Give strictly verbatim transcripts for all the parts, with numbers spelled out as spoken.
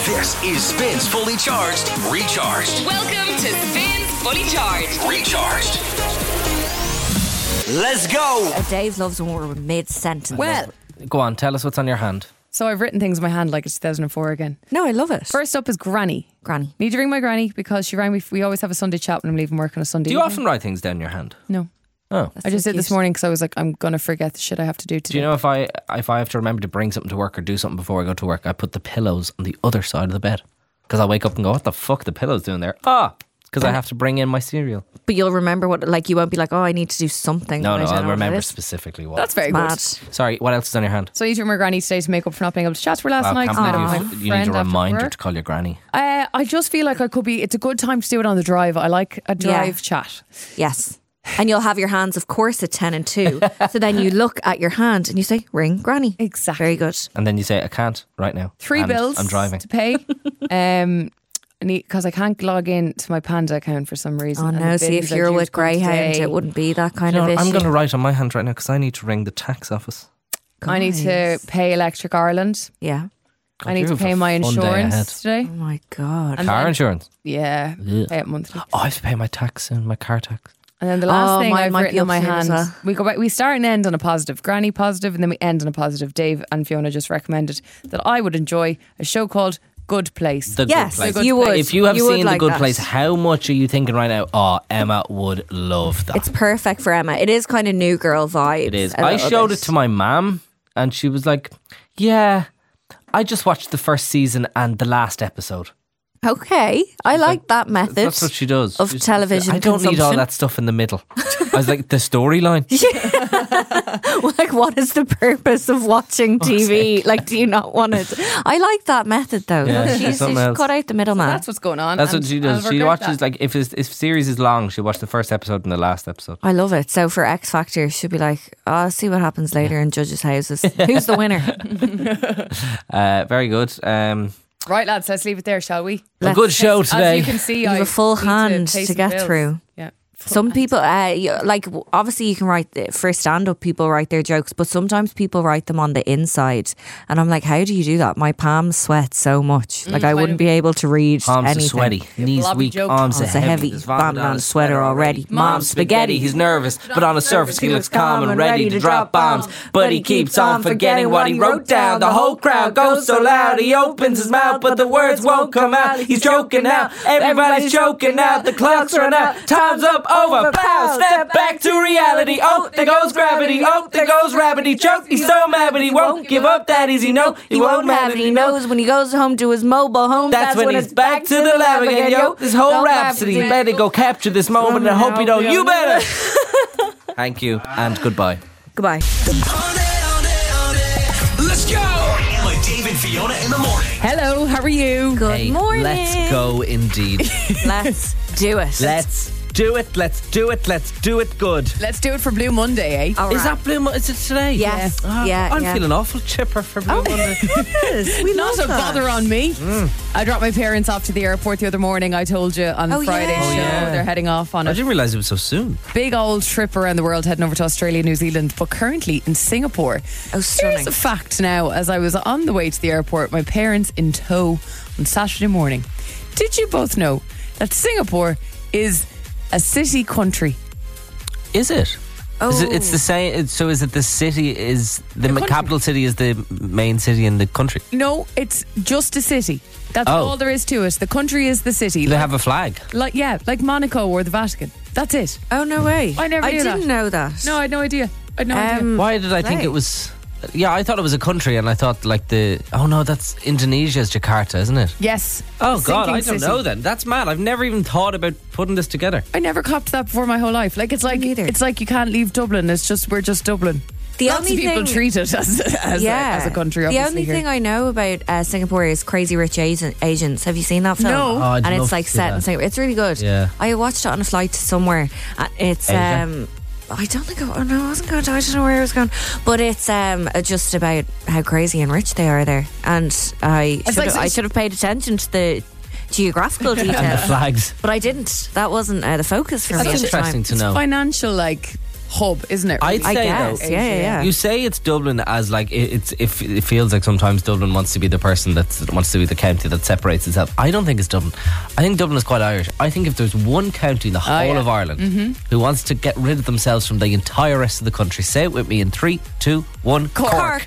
This is Spins Fully Charged, Recharged. Welcome to Spins Fully Charged, Recharged. Let's go. Oh, Dave loves when we're mid-sentence. Well, Go on, tell us what's on your hand. so I've written things in my hand like it's two thousand four again. No, I love it. First up is Granny. Granny. Need to ring my granny because she rang me. We always have a Sunday chat when I'm leaving work on a Sunday. Do you evening. often write things down your hand? No. Oh. I just so did this cute. morning because I was like, I'm going to forget the shit I have to do today. Do you know if I if I have to remember to bring something to work or do something before I go to work, I put the pillows on the other side of the bed. Because I'll wake up and go, what the fuck are the pillows doing there? Ah, because I have to bring in my cereal. But you'll remember what, like, you won't be like, oh, I need to do something. No, but I no, don't I'll know what it remember is. specifically what. That's very Mad. good. Sorry, what else is on your hand? So I need to ring my granny today to make up for not being able to chat to her last Wow, night. can't 'cause I believe met you, up with my you need a friend after reminder work. to call your granny. Uh, I just feel like I could be. It's a good time to do it on the drive. I like a drive chat. Yes. And you'll have your hands, of course, at ten and two. So then you look at your hand and you say, ring Granny. Exactly. Very good. And then you say, I can't right now. Three And bills I'm driving. to pay. um, because I can't log in to my Panda account for some reason. Oh And no, the see, bills if are you're due with to come Greyhound, today. it wouldn't be that kind You know, of issue. I'm going to write on my hand right now because I need to ring the tax office. I need to pay Electric Ireland. Yeah. I need you to have a pay my fun day ahead. insurance today. Oh my God. And Car then- insurance. Yeah, Ugh. pay it monthly. Oh, I have to pay my tax soon, my car tax. And then the last Oh, thing mine I've might written be on my up soon as hand, well. we go back, we start and end on a positive. Granny positive, and then we end on a positive. Dave and Fiona just recommended that I would enjoy a show called Good Place. The Yes, Good Place. you would. If you have You would seen like The Good that. Place, how much are you thinking right now? Oh, Emma would love that. It's perfect for Emma. It is kind of new girl vibes. It is. a I little showed bit. it to my mum, and she was like, "Yeah, I just watched the first season and the last episode." Okay. I like that method. That's what she does. Of She's- television I don't need all consumption. that stuff in the middle. I was like, the storyline. Like, what is the purpose of watching T V? Like, do you not want it? I like that method, though. Yeah, She's, she's something else. cut out the middleman. That's what's going on. That's and what she I'll does. She regret watches that. like if it's, if series is long, she'll watch the first episode and the last episode. I love it. So for X Factor, she'll be like, oh, I'll see what happens later in judges' houses. Who's the winner? Uh, very good. Um, Right, lads, let's leave it there, shall we? a good show As today. you can see, You have I a full need hand pay to some get bills. through. Yeah. Full Some hand. people, uh, you- like, w- obviously you can write, the, for stand-up, people write their jokes, but sometimes people write them on the inside. And I'm like, how do you do that? My palms sweat so much. Like, I I wouldn't know. be able to read Arms anything. are sweaty, knees blobby weak, joke. arms are Arms are heavy. heavy. There's vomit Vomit on his sweater already. Mom's spaghetti. He's nervous, but on the surface he looks calm and ready to drop bombs. But he keeps on forgetting what he wrote down. The whole crowd goes so loud, he opens his mouth, but the words won't come out. He's choking out, everybody's choking out. The clock's run out, time's up, over, pow. Step back to reality. Oh, there goes gravity. Oh, there goes rabbity. Choke. He's so mad, but he won't give up that easy. No, He won't have it. He knows when he goes home to his mobile home. That's, when, he's back to the lab again, yo. This whole rhapsody. Better go capture this moment and hope you don't. You better. Thank you and goodbye. Goodbye. Let's go. Emma, Dave, and Fiona in the morning. Hello, how are you? Good Hey, morning. let's go indeed. Let's do it. Let's do it. Let's do it. Let's do it good. Let's do it for Blue Monday, eh? All Is right. that Blue Monday? Is it today? Yes. Ah, Yeah, I'm yeah. feeling awful chipper for Blue Monday. Yes, we Not love a that. bother on me. Mm. I dropped my parents off to the airport the other morning. I told you on Oh, Friday's yeah. show. Oh, yeah. They're heading off on I a didn't realise it was so soon. big old trip around the world, heading over to Australia, New Zealand, but currently in Singapore. Oh, stunning. Here's a fact now. As I was on the way to the airport, my parents in tow on Saturday morning. Did you both know that Singapore is a city country? Is it? Oh. Is it it's the same. it's- So is it the city is the, country. capital city is the main city in the country? No, it's just a city. That's Oh. all there is to it. The country is the city. Do they Like- have a flag? Like, yeah, like Monaco or the Vatican. That's it. Oh, no way. I never I knew didn't that. know that. No, I had no idea. I had no idea. Um, Why did I think flag. it was? Yeah, I thought it was a country, and I thought like the. Oh no, that's Indonesia's Jakarta, isn't it? Yes. Oh God, Sinking I don't city. know. Then that's mad. I've never even thought about putting this together. I never copped that before my whole life. Like it's like neither. it's like you can't leave Dublin. It's just we're just Dublin. The Lots only of people thing- treat it as as, yeah. a, as a country. The Obviously only here. thing I know about uh, Singapore is Crazy Rich Asian- Asians. Have you seen that film? No. Oh, I'd and love it's like to see set in that. Singapore. It's really good. Yeah. I watched it on a flight to somewhere. And it's Asia? um. I don't think. I, oh no, I wasn't going to. I don't know where I was going. But it's um just about how crazy and rich they are there. And I It's should like- have, I should have paid attention to the geographical And the details. flags. But I didn't. That wasn't uh, the focus for me That's at the interesting time. to know. financial like hub, isn't it? I'd I say guess, though, yeah, yeah, yeah. you say it's Dublin as like it, it's if it feels like sometimes Dublin wants to be the person that wants to be the county that separates itself. I don't think it's Dublin. I think Dublin is quite Irish. I think if there's one county in the whole yeah. of Ireland who wants to get rid of themselves from the entire rest of the country, say it with me in three, two, one. Cork.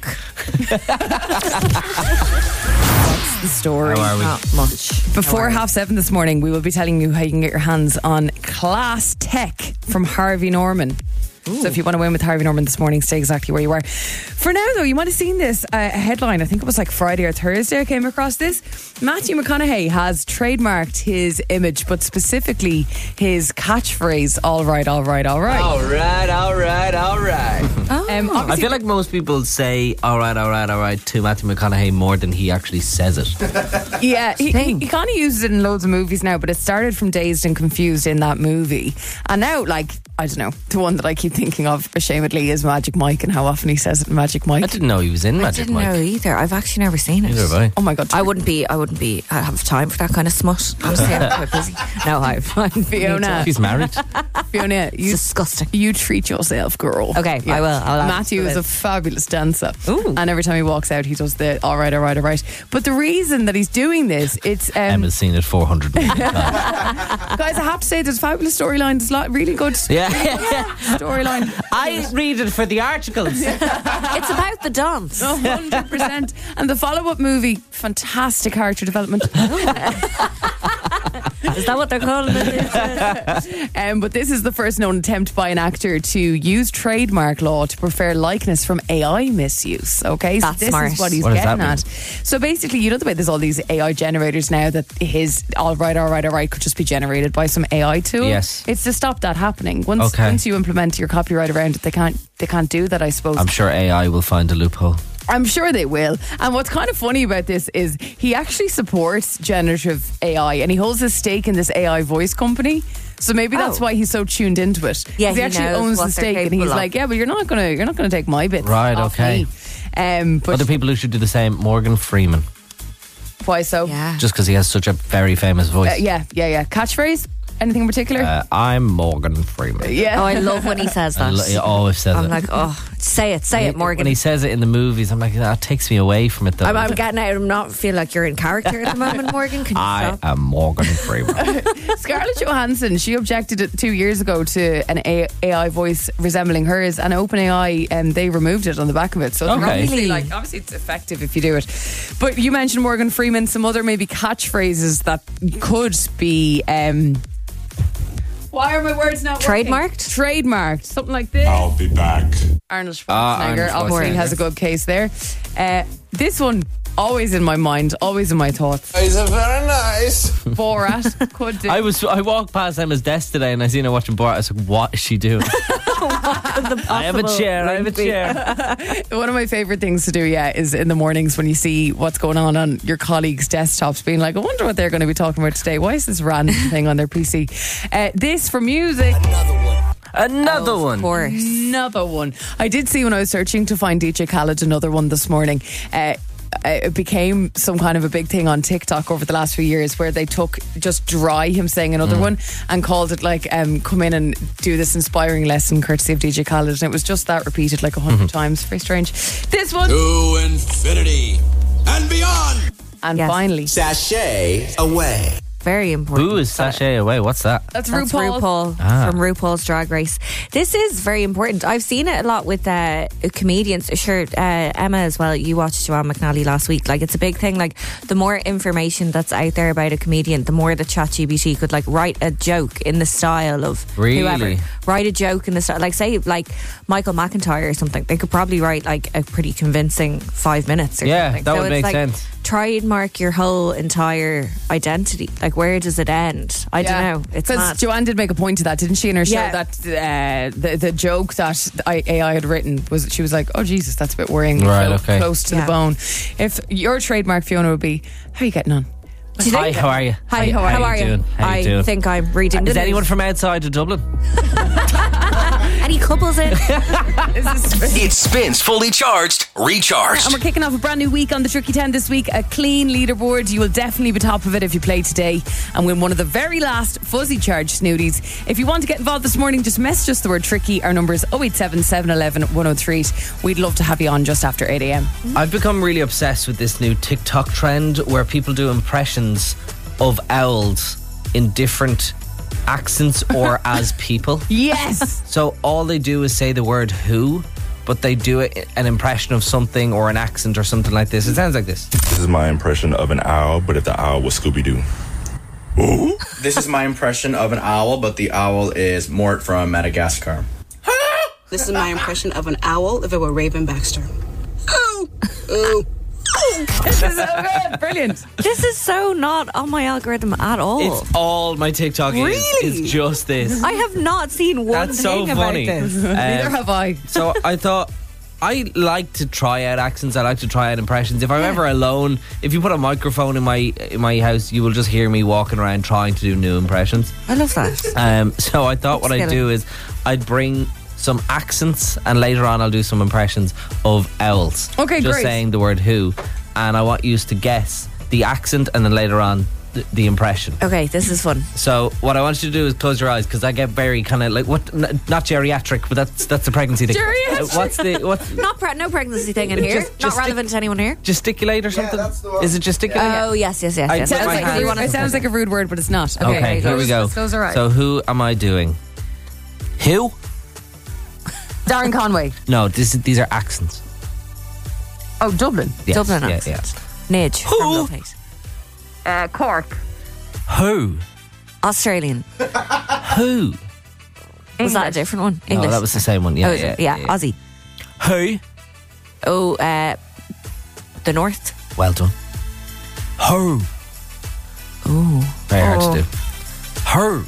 The story. How are we? Not much. Before half seven this morning, we will be telling you how you can get your hands on Class Tech from Harvey Norman. So if you want to win with Harvey Norman this morning, stay exactly where you are. For now, though, you might have seen this uh, headline. I think it was like Friday or Thursday I came across this. Matthew McConaughey has trademarked his image, but specifically his catchphrase, all right, all right, all right. All right, all right, all right. Um, I obviously- feel like most people say all right, all right, all right to Matthew McConaughey more than he actually says it. Yeah, he, he, Thing. he kind of uses it in loads of movies now, but it started from Dazed and Confused in that movie. And now, like, I don't know, the one that I keep thinking of, ashamedly, is Magic Mike and how often he says it in Magic Mike. I didn't know he was in I Magic didn't Mike. know either. I've actually never seen it. Neither have I. Oh my God. I wouldn't be. I wouldn't be. I have time for that kind of smut. Honestly, I'm quite busy. No, I've. Fiona. He's married. Fiona, you, Disgusting. you treat yourself, girl. Okay, I will. I'll add Matthew to is a this. fabulous dancer. Ooh. And every time he walks out, he does the all right, all right, all right. But the reason that he's doing this, it's... Um, Emma's seen it four hundred million times. guys, I have to say, there's a fabulous storyline. There's a lot, really good Yeah. storyline. I read it for the articles. It's about the dance. one hundred percent. And the follow-up movie, fantastic character development. Is that what they're calling it? Um, but this is the first known attempt by an actor to use trademark law to prefer likeness from A I misuse. Okay, so That's this smart. is what he's What does getting that at. So basically, you know the way there's all these A I generators now that his all right, all right, all right could just be generated by some A I tool. Yes. It's to stop that happening. Once Okay. once you implement your copyright around it, they can't they can't do that. I suppose. I'm sure A I will find a loophole. I'm sure they will. And what's kind of funny about this is he actually supports generative A I and he holds a stake in this A I voice company. So maybe that's Oh. why he's so tuned into it. Yeah, 'Cause he he actually knows owns what the they're stake, and he's capable of. like, "Yeah, but you're not gonna, you're not gonna take my bits, Right, off okay. me." Um, but Other people who should do the same, Morgan Freeman. why so? Yeah. Just because he has such a very famous voice. Uh, yeah, yeah, yeah. Catchphrase? Anything in particular? Uh, I'm Morgan Freeman. yeah. Oh, I love when he says I that. lo- he always says I'm it. like, oh, say it, say it, Morgan. When he says it in the movies, I'm like, that takes me away from it though. I'm, I'm getting out. I'm not feel like you're in character at the moment, Morgan. Can you I stop? am Morgan Freeman. Scarlett Johansson, she objected it two years ago to an A- AI voice resembling hers, and OpenAI, and they removed it on the back of it. So they're Okay. obviously, Really? like, obviously it's effective if you do it. But you mentioned Morgan Freeman, some other maybe catchphrases that could be. Um, why are my words not working? Trademarked? Trademarked, something like this. I'll be back. Arnold Schwarzenegger, Ah, Arnold obviously Schwarzenegger. has a good case there. Uh, this one, always in my mind, always in my thoughts. He's a very nice. Borat could do. I was I walked past Emma's desk today and I seen her watching Borat. I was like, what is she doing? I have a chair. I have a chair. One of my favourite things to do, yeah, is in the mornings when you see what's going on on your colleagues' desktops, being like, I wonder what they're going to be talking about today. Why is this random thing on their P C? Uh, this for music. Another Of one. course. Another one. I did see when I was searching to find D J Khaled another one this morning. Uh, it became some kind of a big thing on TikTok over the last few years where they took just dry him saying another Mm. one and called it like um, come in and do this inspiring lesson courtesy of D J Khaled, and it was just that repeated like a hundred Mm-hmm. times. Very strange. This one. To infinity and beyond. And Yes. finally, Sashay away. Very important. Who is Sashay away? What's that? that's, That's RuPaul. RuPaul, Ah. from RuPaul's Drag Race. This is very important. I've seen it a lot with uh, comedians. Sure, uh, Emma as well. You watched Joanne McNally last week. Like, it's a big thing. Like, the more information that's out there about a comedian, the more that ChatGPT could like write a joke in the style of Really? whoever. Write a joke in the style, like say like Michael McIntyre or something. They could probably write like a pretty convincing five minutes. Or Yeah, something. that so would it's make like, sense. Trademark your whole entire identity. Like, where does it end? I don't know. It's because mad. Joanne did make a point to that, didn't she? In her show, Yeah. that uh, the the joke that I- A I had written was she was like, "Oh Jesus, that's a bit worrying." Right, Close- okay. Close to Yeah. the bone. If your trademark, Fiona, would be, "How are you getting on?" Do you Hi, think- how are you? Hi, how, are you? doing? How I you doing? think I'm reading. Is the anyone news. from outside of Dublin? Any couples in? It spins fully charged, recharged. And we're kicking off a brand new week on the Tricky ten this week. A clean leaderboard. You will definitely be top of it if you play today and win one of the very last fuzzy charge snooties. If you want to get involved this morning, just message us the word tricky. Our number is oh eight seven, seven one one, one oh three eight. We'd love to have you on just after eight a.m. I've become really obsessed with this new TikTok trend where people do impressions of owls in different accents or as people. Yes. So all they do is say the word who, but they do it an impression of something or an accent or something like this. It sounds like this. This is my impression of an owl, but if the owl was Scooby-Doo. Ooh. This is my impression of an owl, but the owl is Mort from Madagascar. This is my impression of an owl if it were Raven Baxter. Ooh, ooh. This is so good. Brilliant. This is so not on my algorithm at all. It's all my TikTok is. Really? It's just this. I have not seen one That's so thing about funny. this. Um, Neither have I. So I thought I like to try out accents. I like to try out impressions. If I'm ever alone, if you put a microphone in my in my house, you will just hear me walking around trying to do new impressions. I love that. Um, so I thought what I'd do is I'd bring some accents and later on I'll do some impressions of owls. Okay, just great. saying the word who, and I want you to guess the accent and then later on the, the impression. Okay, this is fun. So what I want you to do is close your eyes because I get very kind of like what n- not geriatric, but that's that's a pregnancy thing. Geriatric. Uh, What's the what's Not pre- no pregnancy thing in here. Just- not just relevant to anyone here. gesticulate or something? that's the one. Is it gesticulate? Oh yes, yes, yes. I yes. put Sounds my like, hand- a rude, it sounds like a rude word, but it's not. Okay, Okay, here we go. Let's close our eyes. So who am I doing? Who? Darren Conway. No, this is, these are accents. Oh, Dublin. Yes, Dublin yeah, accent. yeah. Nidge. Who? from Love Hate. Uh, Cork. Who? Australian. Who? Was that a different one? No, English. that was the same one. Yeah, Oh, is yeah, it? yeah, yeah. Aussie. Who? Oh, uh, the North. Well done. Who? Ooh. Very hard Oh. to do. Who?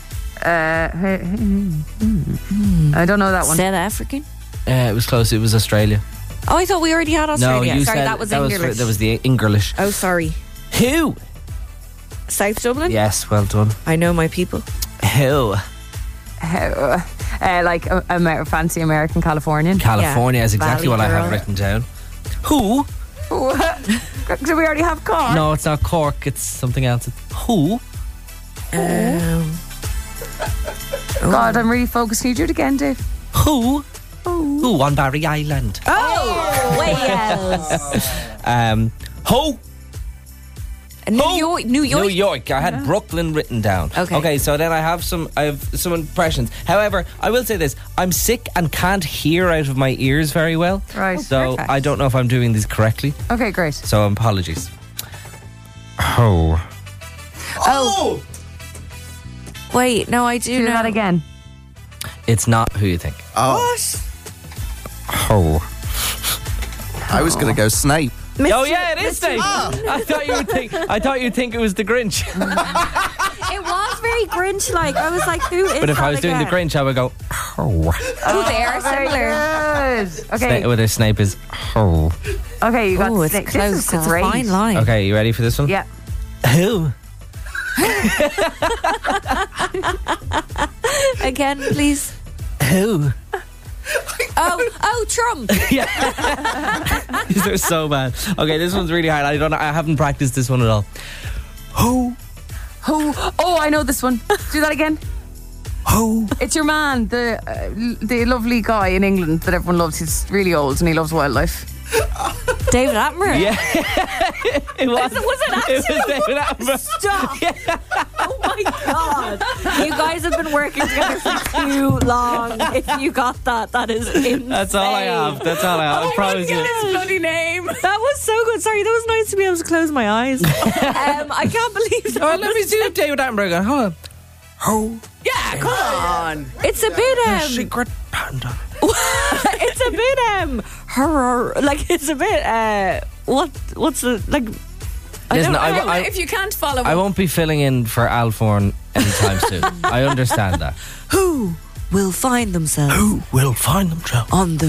I don't know that one. South African. Uh, it was close. It was Australia. Oh, I thought we already had Australia. No, you sorry, said that was that English. was, that was the English. Oh, sorry. Who? South Dublin. Yes, well done. I know my people. Who? Uh, uh, like a, a fancy American Californian. California is exactly Valley what I girl. have written down. Who? Do we already have Cork? No, it's not Cork. It's something else. It's who? Um, God, I'm really focused. Can you do it again, Dave? Who? Who on Barry Island? oh, Wales. Um, who? New Who? York. New York. New York. I had Brooklyn written down. Okay. Okay, so then I have some I have some impressions. However, I will say this. I'm sick and can't hear out of my ears very well. Right. So perfect. I don't know if I'm doing these correctly. Okay, great. So apologies. Who? Oh. Wait, no, I do, Do know that again. It's not who you think. Oh, Who? I was going to go Snape. Oh yeah, it is Snape. I thought you would think. I thought you'd think it was the Grinch. It was very Grinch-like. I was like, who is But if that I was doing the again? Grinch, I would go. Oh. Oh, they are similar. Good. Okay. Snape, whether Snape is. Oh. Okay, you got Oh, it's Snape. close. This is It's great. a fine line. Okay, you ready for this one? Yeah. Who? Again, please. Who? Oh, oh, Trump. These are so bad. Okay, this one's really hard. I don't. I haven't practiced this one at all. Who? Who? Oh, I know this one. Do that again. Who? It's your man, the uh, the lovely guy in England that everyone loves. He's really old and he loves wildlife. David Attenborough. Yeah. It was. Was it, was it actually? It was David Attenborough. Stop. Oh my God. You guys have been working together for too long. If you got that, that is insane. That's all I have. That's all I have. I promise you. his bloody name. That was so good. Sorry, that was nice to be able to close my eyes. um, I can't believe that. Oh, let me see David Attenborough. Go, hold on. Who? Yeah, come on. It's a bit um. Secret panda. It's a bit um. Horror. Like it's a bit uh. What? What's the like? I Listen, don't I, know. I, If you can't follow, I won't be filling in for Alforn anytime soon. I understand that. Who will find themselves Who will find themselves on the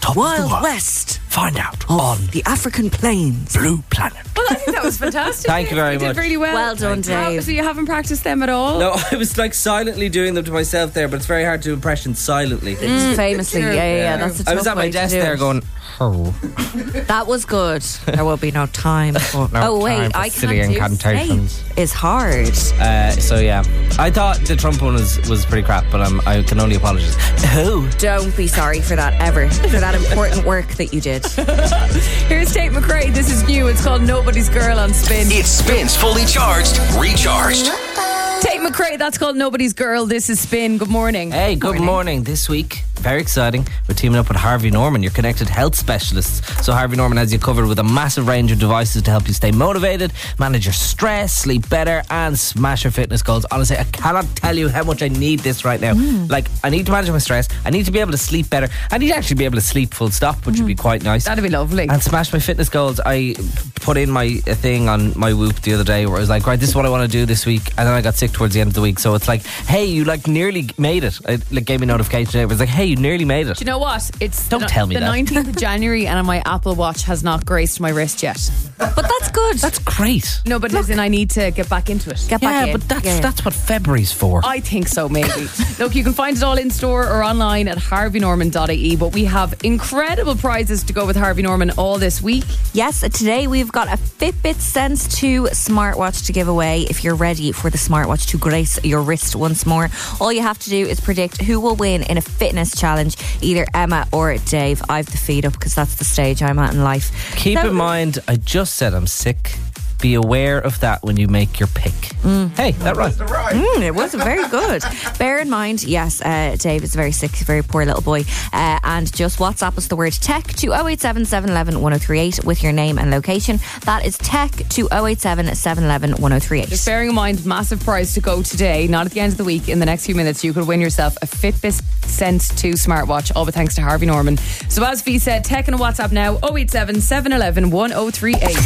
top Wild of the world. West. Find out Of on the African plains. Blue Planet. Well, I think that was fantastic. Thank you very You much. did really well. Well done, How- Dave. So you haven't practiced them at all? No, I was like silently doing them to myself there, but it's very hard to impression silently. Famously, yeah, yeah, yeah. That's a tough I was at my way to desk do there it. going, oh. That was good. There will be no time for. No oh wait, time for I silly can't do incantations. Snape is hard. Uh, so yeah, I thought the Trump one was, was pretty crap, but um, I can only apologise. Oh. Don't be sorry for that ever. For that important work that you did. Here's Tate McRae. This is new. It's called Nobody's Girl on Spin. It spins fully charged, recharged. Tate McRae, that's called Nobody's Girl. This is Spin. Good morning. Hey, good morning. This week, very exciting. We're teaming up with Harvey Norman, your connected health specialists. So Harvey Norman has you covered with a massive range of devices to help you stay motivated, manage your stress, sleep better, and smash your fitness goals. Honestly, I cannot tell you how much I need this right now. Mm. Like, I need to manage my stress. I need to be able to sleep better. I need to actually be able to sleep full stop, which mm. would be quite nice. That'd be lovely. And smash my fitness goals. I put in my uh, thing on my Whoop the other day where I was like, right, this is what I want to do this week. And then I got sick towards the end of the week. So it's like, hey, you like nearly made it. It like gave me a notification today. It was like, hey, you nearly made it. Do you know what? It's Don't the, tell me the that. nineteenth of January and my Apple Watch has not graced my wrist yet. But that's good. That's great. No, but as in I need to get back into it. Get Yeah, back in. but that's Yeah, yeah. that's what February's for. I think so, maybe. Look, you can find it all in store or online at harvey norman dot I E, but we have incredible prizes to go with Harvey Norman all this week. Yes, today we've got a Fitbit Sense two smartwatch to give away. If you're ready for the smartwatch to grace your wrist once more, all you have to do is predict who will win in a fitness challenge, either Emma or Dave. I've the feed up because that's the stage I'm at in life. Keep So- in mind, I just said I'm sick. Be aware of that when you make your pick. Mm. Hey, that right? Mm, it was very good. Bear in mind, yes, uh, Dave is very sick, very poor little boy. Uh, and just WhatsApp us the word tech to oh eight seven, seven one one, one oh three eight with your name and location. That is tech to oh eight seven, seven one one, one oh three eight. Just bearing in mind, massive prize to go today, not at the end of the week. In the next few minutes, you could win yourself a Fitbit Sense two smartwatch, all with thanks to Harvey Norman. So as V said, tech and a WhatsApp now, oh eight seven, seven one one, one oh three eight.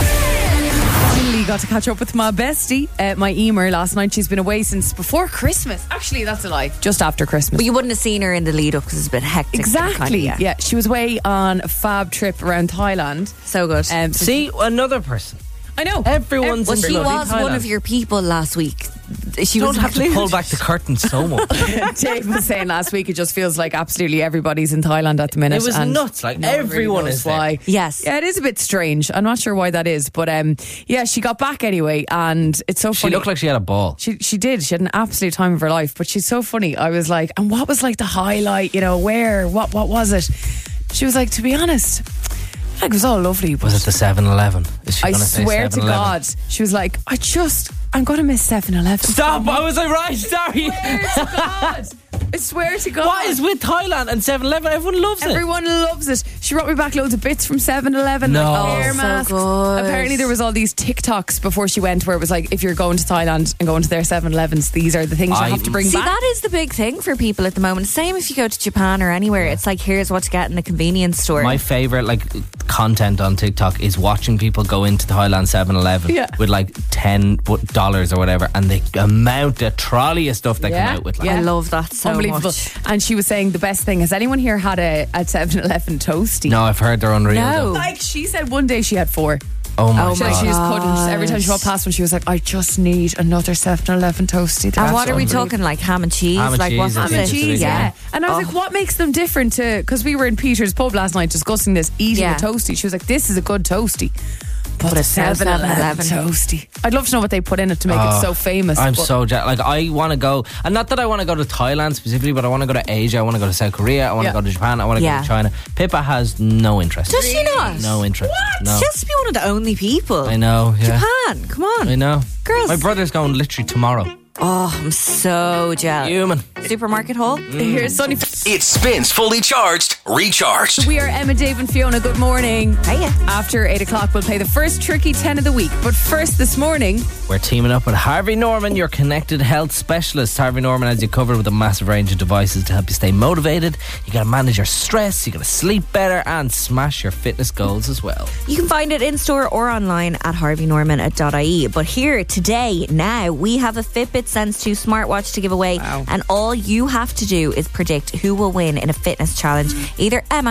Finally got to catch up with my bestie, uh, my Emer, last night. She's been away since before Christmas. Actually, that's a lie. Just after Christmas. But you wouldn't have seen her in the lead up because it's a bit hectic. Exactly. Kind of, yeah. yeah, she was away on a fab trip around Thailand. So good. Um, so See, another person. I know. Everyone's well, in she bloody was one Thailand. of your people last week. She You was don't have to included. pull back the curtain so much. Dave was saying last week, it just feels like absolutely everybody's in Thailand at the minute. It was and nuts, like no one everyone really knows is there. why. Yes. Yeah, it is a bit strange. I'm not sure why that is, but um, yeah, she got back anyway, and it's so She funny. looked like she had a ball. She she did. She had an absolute time of her life. But she's so funny. I was like, and what was like the highlight? You know, where? What? What was it? She was like, to be honest, like it was all lovely. But Was it the seven eleven? Is she I gonna say swear to seven eleven? God, she was like, I just, I'm going to miss seven eleven. Stop! I was like, right, sorry. I swear to God. I swear to God. What is with Thailand and seven eleven? Everyone loves it. Everyone loves it. She brought me back loads of bits from seven eleven. No. Like hair Oh, so masks. good. Apparently there was all these TikToks before she went where it was like, if you're going to Thailand and going to their seven elevens, these are the things you I- have to bring See, back. that is the big thing for people at the moment. Same if you go to Japan or anywhere. It's like, here's what to get in the convenience store. My favourite like content on TikTok is watching people go into Thailand seven eleven Yeah. with like ten dollars or whatever, and the amount, the trolley of stuff they Yeah. come out with. Like, Yeah. I love that so Unbelievable. much. And she was saying the best thing, has anyone here had a, a seven eleven toasty? No, I've heard they're unreal. No. though. Like she said one day she had four. Oh my Oh She, my god! she just couldn't. Every time she walked past one, she was like, I just need another seven eleven toasty. And what are we unbelievable. talking, like ham and cheese? Ham and like cheese what's is Ham Yeah. and it. cheese, Yeah. yeah. And I was like, what makes them different to, because we were in Peter's pub last night discussing this, eating Yeah. a toasty. She was like, this is a good toasty. But a it's no seven eleven seven eleven. toasty. I'd love to know what they put in it to make it Oh, so famous. I'm but- so jealous. Like, I want to go, and not that I want to go to Thailand specifically, but I want to go to Asia. I want to go to South Korea. I want to Yeah. go to Japan. I want to Yeah. go to China. Pippa has no interest. Does she not? No interest. No. She has to be one of the only people. I know. Yeah. Japan, come on. I know. Girls. My brother's going literally tomorrow. Oh, I'm so jealous. Human. Supermarket haul? Here's Sunny. It spins fully charged, recharged. We are Emma, Dave and Fiona. Good morning. Hiya. After eight o'clock, we'll play the first Tricky ten of the week. But first this morning, We're teaming up with Harvey Norman, your connected health specialist. Harvey Norman has you covered with a massive range of devices to help you stay motivated. You got to manage your stress, you got to sleep better, and smash your fitness goals as well. You can find it in store or online at harvey norman dot I E. But here today, now, we have a Fitbit Sense two smartwatch to give away. Wow. And all you have to do is predict who will win in a fitness challenge, either Emma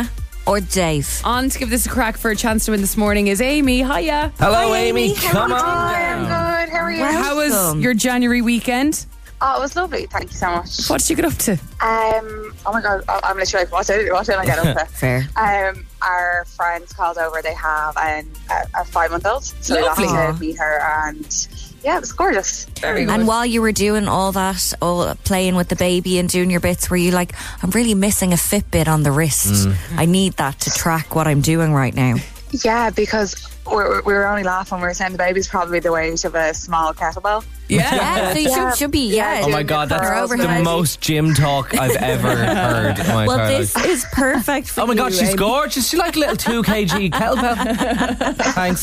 or Dave? On to give this a crack for a chance to win this morning is Amy. Hiya. Hello, Hi, Amy. Amy. How Come are on you? down. Good, how are you? How was Welcome. your January weekend? Oh, it was lovely. Thank you so much. What did you get up to? Um, oh my god, I- I'm literally like, what did, what did I get up to? Fair. Um, our friends called over. They have an, a, a five-month-old, so Lovely. we got to meet her, and yeah, it was gorgeous. Very good. And while you were doing all that, all playing with the baby and doing your bits, were you like, I'm really missing a Fitbit on the wrist. I need that to track what I'm doing right now. Yeah, because we were, we were only laughing. We were saying the baby's probably the weight of a small kettlebell. Yeah. Yeah, so you Yeah. should, should be, yeah. Oh my God, that's Her the overhead. most gym talk I've ever heard in my Well, entire this life. is perfect for Oh my God, you, she's Amy. gorgeous. She's like a little two kilogram kettlebell. Thanks.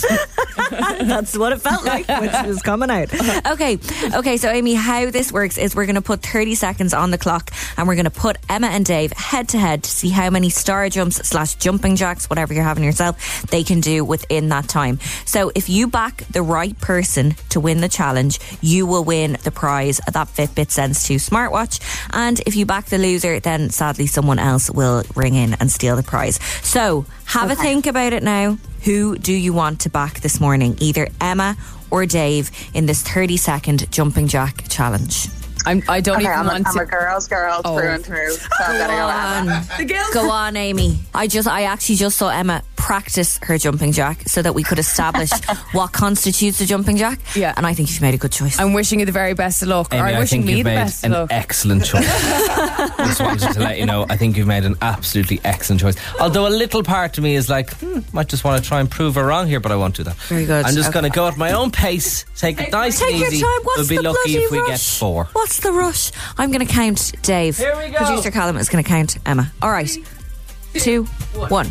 That's what it felt like when she was coming out. Okay, okay. So Amy, how this works is we're going to put thirty seconds on the clock, and we're going to put Emma and Dave head to head to see how many star jumps slash jumping jacks, whatever you're having yourself, they can do within that time. So if you back the right person to win the challenge, you will win the prize, that Fitbit Sense two smartwatch. And if you back the loser, then sadly someone else will ring in and steal the prize. So have a think about it now. Who do you want to back this morning? Either Emma or Dave in this thirty second jumping jack challenge. I'm, I don't Okay, even I'm a, want I'm to. a girl's girl Oh. through and through, so I'm gonna go with Emma. The girls. Go on, Amy. I just, I actually just saw Emma practice her jumping jack so that we could establish what constitutes a jumping jack. Yeah. And I think you've made a good choice. I'm wishing you the very best of luck. Amy, or I'm I wishing think me you've the made best of an luck. excellent choice. Just wanted to let you know, I think you've made an absolutely excellent choice. Although a little part of me is like, hmm, might just want to try and prove her wrong here, but I won't do that. Very good. I'm just Okay. going to go at my own pace, take it nice Take and your easy. time. What's we'll be the lucky bloody if we rush? get four. What's the rush? I'm going to count Dave. Here we go. Producer Callum is going to count Emma. All right. Two, one.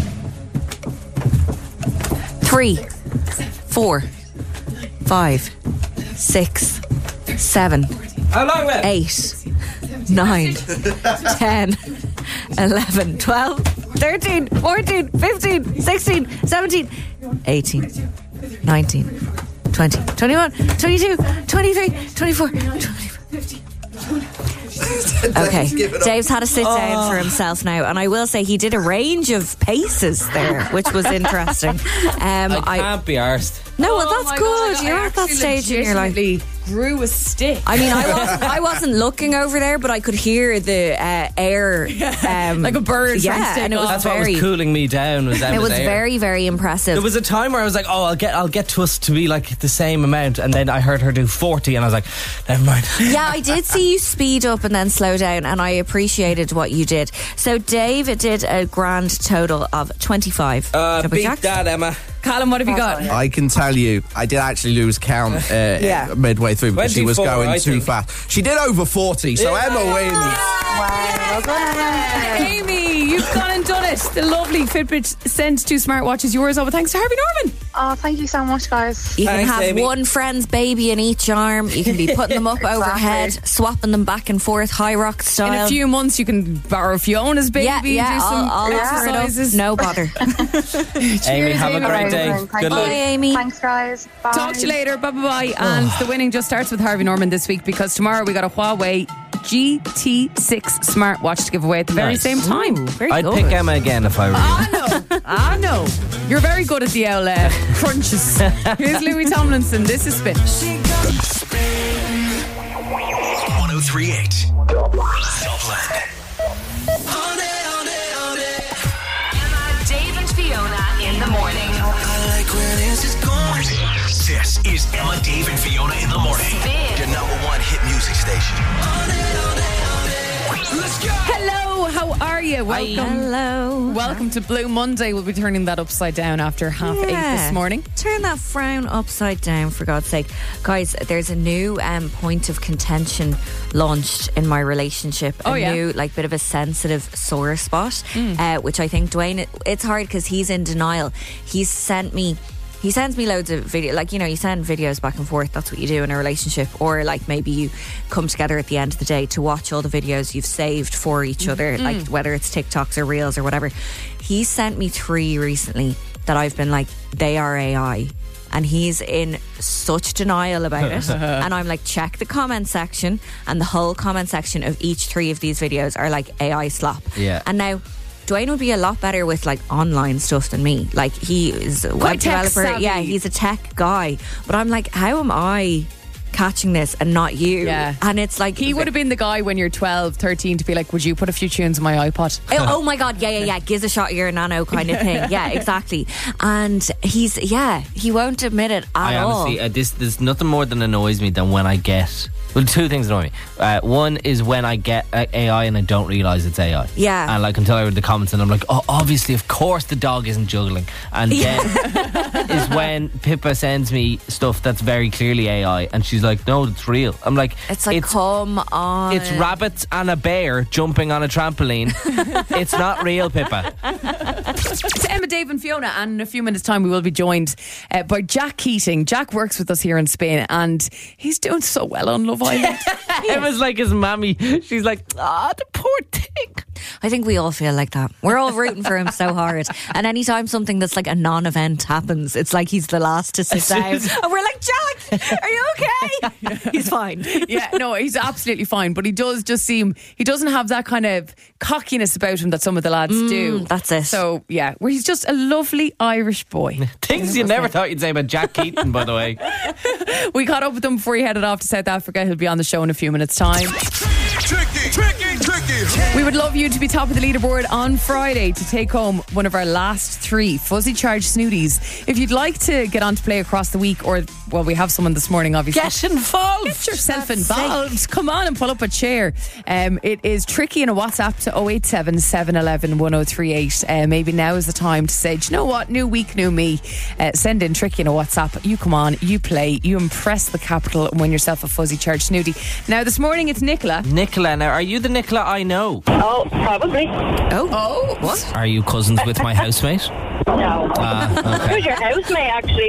Three, four, five, six, seven, How long left? eight, nine, ten, eleven, twelve, thirteen, fourteen, fifteen, sixteen, seventeen, eighteen, nineteen, twenty, twenty-one, twenty-two, twenty-three, twenty-four, twenty-five. Okay, Dave's had to sit down for himself now, and I will say he did a range of paces there, which was interesting. Um, I can't be arsed. no, well, Oh that's my good. God, You're I at that actually stage in your life. legitimately grew a stick. I mean, I wasn't, I wasn't looking over there, but I could hear the uh, air, um, Like a bird trying to Yeah, take and it was off. That's what very, was cooling me down. Was it Emma's was air. very, very impressive. There was a time where I was like, "Oh, I'll get, I'll get to us to be like the same amount," and then I heard her do forty, and I was like, "Never mind." Yeah, I did see you speed up and then slow down, and I appreciated what you did. So Dave did a grand total of twenty-five. Uh, jumping beat jacks. that, Emma. Callum, what have you got? I can tell you, I did actually lose count uh, Yeah. midway through because she was twenty-four, going I too think. fast. She did over forty, so Yeah. Emma wins. Wow, well done, Emma. Amy, you've gone and done it. The lovely Fitbit Sense two smartwatch is yours. Over thanks to Harvey Norman. Oh, thank you so much, guys. You can Thanks, have Amy. one friend's baby in each arm. You can be putting them up overhead, swapping them back and forth, high rock style. In a few months, you can borrow Fiona's baby. yeah, yeah, do some I'll, I'll offer it up. exercises. No bother. Amy, have a Amy. great day. Amazing. Thank Good you. luck. Bye, Amy. Thanks, guys. Bye. Talk to you later. Bye bye bye. And the winning just starts with Harvey Norman this week because tomorrow we got a Huawei G T six smartwatch to give away at the very Nice. same time. Ooh, very I'd good. pick Emma again if I were you. I know. I know. You're very good at the old uh, crunches. Here's Louis Tomlinson. This is Spin. one oh three point eight Dublin. Emma, Dave, and Fiona in the morning. This is Emma, Dave, and Fiona in the morning. Spin. Your number one hit music station. Let's go. Hello, how are you? Welcome. Hello. Welcome to Blue Monday. We'll be turning that upside down after half eight this morning. Turn that frown upside down, for God's sake. Guys, there's a new um, point of contention launched in my relationship. Oh, a yeah? new, like, bit of a sensitive sore spot, uh, which I think Dwayne, it's hard because he's in denial. He's sent me... He sends me loads of video, like, you know, you send videos back and forth. That's what you do in a relationship. Or, like, maybe you come together at the end of the day to watch all the videos you've saved for each other, like whether it's TikToks or Reels or whatever. He sent me three recently that I've been like, they are A I. And he's in such denial about it. And I'm like, check the comment section. And the whole comment section of each three of these videos are like A I slop. Yeah. And now... Dwayne would be a lot better with like online stuff than me. Like he is a web Quite tech developer. savvy. Yeah, he's a tech guy. But I'm like, how am I catching this and not you? Yeah. And it's like He would have been the guy when you're twelve, thirteen to be like, would you put a few tunes on my iPod? Oh, oh my God, yeah, yeah, yeah. Gives a shot of your nano kind of thing. Yeah, exactly. And he's, yeah, he won't admit it at I all. honestly, uh, this there's nothing more than annoys me than when I get. Well, two things annoy me. Uh, one is when I get uh, A I and I don't realise it's A I. Yeah. And like until I read the comments and I'm like, oh, obviously, of course, the dog isn't juggling. And then is when Pippa sends me stuff that's very clearly A I, and she's like, no, it's real. I'm like, It's like, come on. It's rabbits and a bear jumping on a trampoline. It's not real, Pippa. It's Emma, Dave and Fiona, and in a few minutes' time we will be joined uh, by Jack Keating. Jack works with us here in Spain and he's doing so well on Love Island. Emma's like his mammy. She's like, ah, the poor thing. I think we all feel like that. We're all rooting for him so hard. And anytime something that's like a non-event happens, it's like he's the last to sit down. And we're like, Jack, are you okay? He's fine. Yeah, no, he's absolutely fine. But he does just seem, he doesn't have that kind of cockiness about him that some of the lads do. That's it. So, yeah, where he's just a lovely Irish boy. Things you never thought you'd say about Jack Keaton, by the way. We caught up with him before he headed off to South Africa. He'll be on the show in a few minutes' time. Tricky, tricky, tricky. We would love you to be top of the leaderboard on Friday to take home one of our last three Fuzzy Charge Snooties. If you'd like to get on to play across the week, or, well, we have someone this morning, obviously. Get involved. Get yourself involved. Come on and pull up a chair. Um, it is tricky in a WhatsApp to oh eight seven, seven one one, one oh three eight. Uh, maybe now is the time to say, do you know what? New week, new me. Uh, send in tricky in a WhatsApp. You come on, you play, you impress the capital and win yourself a Fuzzy Charge Snootie. Now, this morning it's Nicola. Nicola, now are you the Nicola I know? Oh, probably. Oh, Oh, what? Are you cousins with my housemate? No. Ah, okay. Who's your housemate, actually?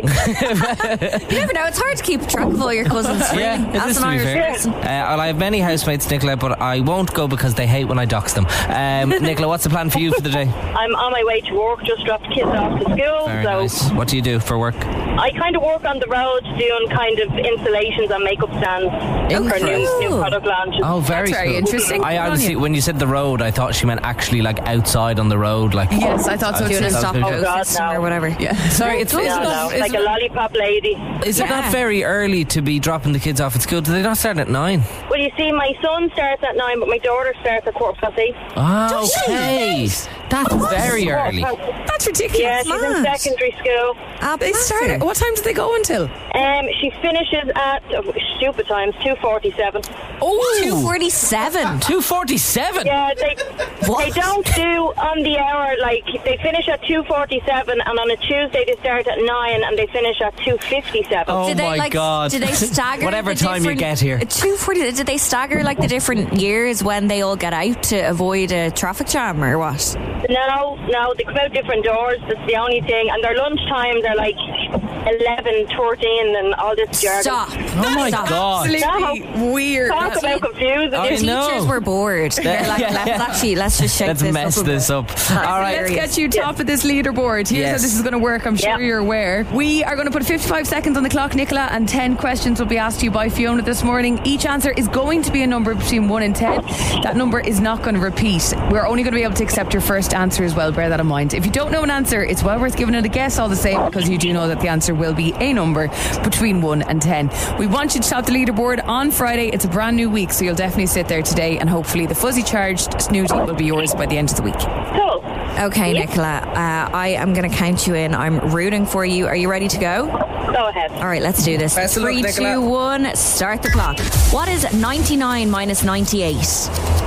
You never know. It's hard to keep track of all your cousins. Yeah, it As is an to be Irish fair. person. Uh, well, I have many housemates, Nicola, but I won't go because they hate when I dox them. Um, Nicola, what's the plan for you for the day? I'm on my way to work, just dropped kids off to school. Very so nice. What do you do for work? I kind of work on the road doing kind of installations and makeup stands Oh, for new, cool. new product launches. Oh, very That's very cool. interesting. I Good on honestly, you. when you said the road, I thought she meant actually like outside on the road, like Yes, I thought so Doing too. a stop and Oh, go God, system no. or whatever. Yeah. Sorry, it's, no, isn't, no, that, like isn't, a lollipop lady. isn't Yeah. that very early to be dropping the kids off at school? Do they not start at nine? Well, you see, my son starts at nine, but my daughter starts at quarter past eight. Oh, okay. That's very early. That's ridiculous. Yeah, she's in mad. secondary school. Ah, They bless start her. at, what time do they go until? Um, she finishes at oh, stupid times, two forty-seven. Oh, two forty-seven. two forty-seven? Yeah, they What? they don't do on the hour. Like they finish at two forty-seven, and on a Tuesday they start at nine, and they finish at two fifty-seven. Oh Did they, my like, God. Did they stagger Whatever the time you different- get here. two forty. Did they stagger like the different years when they all get out to avoid a traffic jam or what? No, no, they come out different doors. That's the only thing. And their lunch times are like eleven, thirteen, and all this jargon. Stop. Oh my Stop. God. Absolutely weird. Talk about confusing. I The know. teachers were bored. They're like, Yeah. let's actually let's just shake Let's this mess up a this bit. up. That's All right. Let's hilarious. get you top of this leaderboard. Here's Yes. how this is going to work. I'm sure Yeah. you're aware. We are going to put fifty-five seconds on the clock, Nicola, and ten questions will be asked to you by Fiona this morning. Each answer is going to be a number between one and ten. That number is not going to repeat. We're only going to be able to accept your first answer as well. Bear that in mind. If you don't know an answer, it's well worth giving it a guess all the same, because you do know that the answer will be a number between one and ten. We want you to top the leaderboard on Friday. It's a brand new week, so you'll definitely sit there today, and hopefully the fuzzy charged snooty will be yours by the end of the week. Cool. Okay, Nicola, uh, I am going to count you in. I'm rooting for you. Are you ready to go? Go ahead. All right, let's do this. Best of luck, Three, Nicola. two, one. Start the clock. What is ninety-nine minus ninety-eight?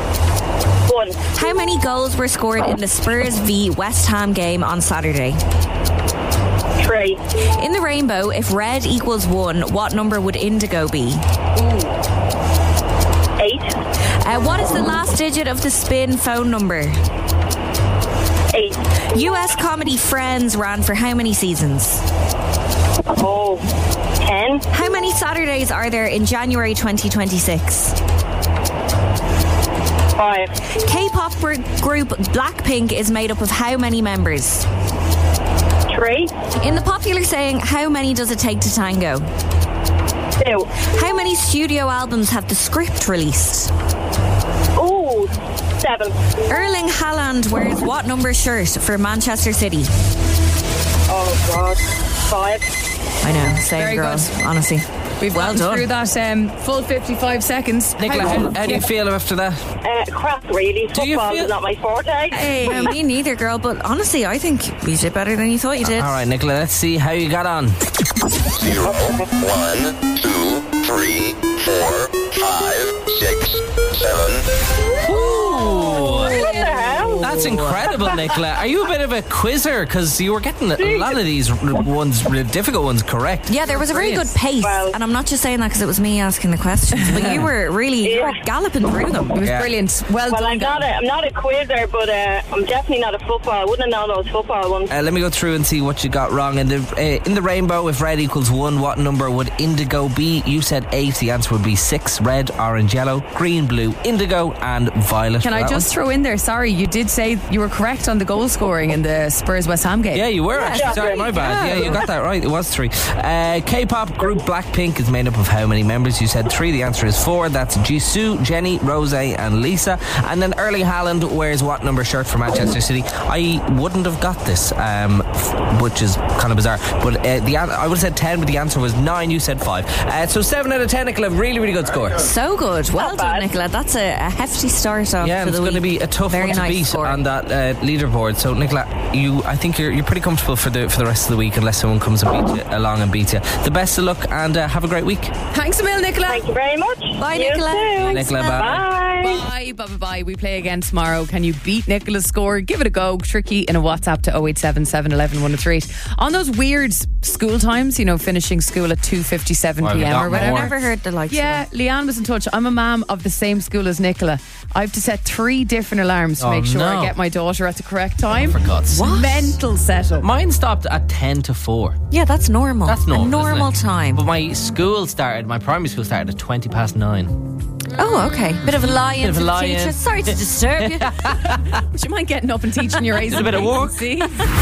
One. How many goals were scored in the Spurs v West Ham game on Saturday? Three. In the rainbow, if red equals one, what number would indigo be? Eight. Uh, what is the last digit of the Spin phone number? Eight. U S comedy Friends ran for how many seasons? Oh. Ten. How many Saturdays are there in January twenty twenty-six? Five. K-pop gr- group Blackpink is made up of how many members? Three. In the popular saying, how many does it take to tango? Two. How many studio albums have the Script released? Ooh. Seven. Erling Haaland wears what number shirt for Manchester City? Oh, God. Five. I know, same Very girl, good. honestly. We've well gone done. through that um, full fifty-five seconds. Nicola, how, how do you feel after that? Uh, crap, really. Do you Football feel- is not my forte. Hey, no, me neither, girl. But honestly, I think you did better than you thought you did. All right, Nicola, let's see how you got on. Zero, one, two, three, four, five, six, seven. Ooh. What the hell? That's incredible, Nicola. Are you a bit of a quizzer? Because you were getting a lot of these r- ones, r- difficult ones, correct. Yeah, there was a very good pace, Well- and I'm not just saying that because it was me asking the questions, but you were really you were galloping through them. It was Yeah. brilliant. Well, Well, done, I'm not, a, I'm not a quizzer, but uh, I'm definitely not a football. I wouldn't have known those football ones. Uh, let me go through and see what you got wrong. In the uh, in the rainbow, if red equals one, what number would indigo be? You said eight. The answer would be six. Red, orange, yellow, green, blue, indigo, and violet. Can for I that just one. throw in there? Sorry, you did say you were correct on the goal scoring in the Spurs West Ham game. Yeah, you were actually. Yeah. Sorry, my bad. Yeah, you got that right. It was three. Uh, K-pop group Blackpink is made up of how many members? You said three. The answer is four. That's Jisoo, Jennie, Rose, and Lisa. And then Erling Haaland wears what number shirt for Manchester City? I wouldn't have got this, um, f- which is kind of bizarre. But uh, the an- I would have said ten, but the answer was nine. You said five. Uh, so seven out of ten, Nicola. Really, really good score. So good. Well Not done, bad. Nicola. That's a, a hefty start off Yeah, for and it's the going to week. be a tough Very one to nice beat score. on that uh, leaderboard. So, Nicola, you, I think you're you're pretty comfortable for the for the rest of the week, unless someone comes and beats you along and beats you. The best of luck, and uh, have a great week. Thanks a mil, Nicola. Thank you very much. Bye, You Nicola. too. Thanks, Nicola, Mel. bye. Bye. Bye, bye, bye, bye. We play again tomorrow. Can you beat Nicola's score? Give it a go. Tricky in a WhatsApp to oh eight seven, seven one one, one oh three eight. On those weird s- school times, you know, finishing school at two fifty-seven Well, we p.m. got or whatever. more. I've never heard the likes Yeah, of Leanne was in touch. I'm a mum of the same school as Nicola. I have to set three different alarms to Oh, make sure no. I get my daughter at the correct time. For God's sake. What? Mental setup. Mine stopped at ten to four. that. Yeah, that's normal. That's normal. A normal isn't it? time. But my school started, my primary school started at twenty past nine. Oh, okay. Bit of a lie Bit in of for a the lie-in. teacher. Sorry to disturb you. Would you mind getting up and teaching your A's? a bit of work. See?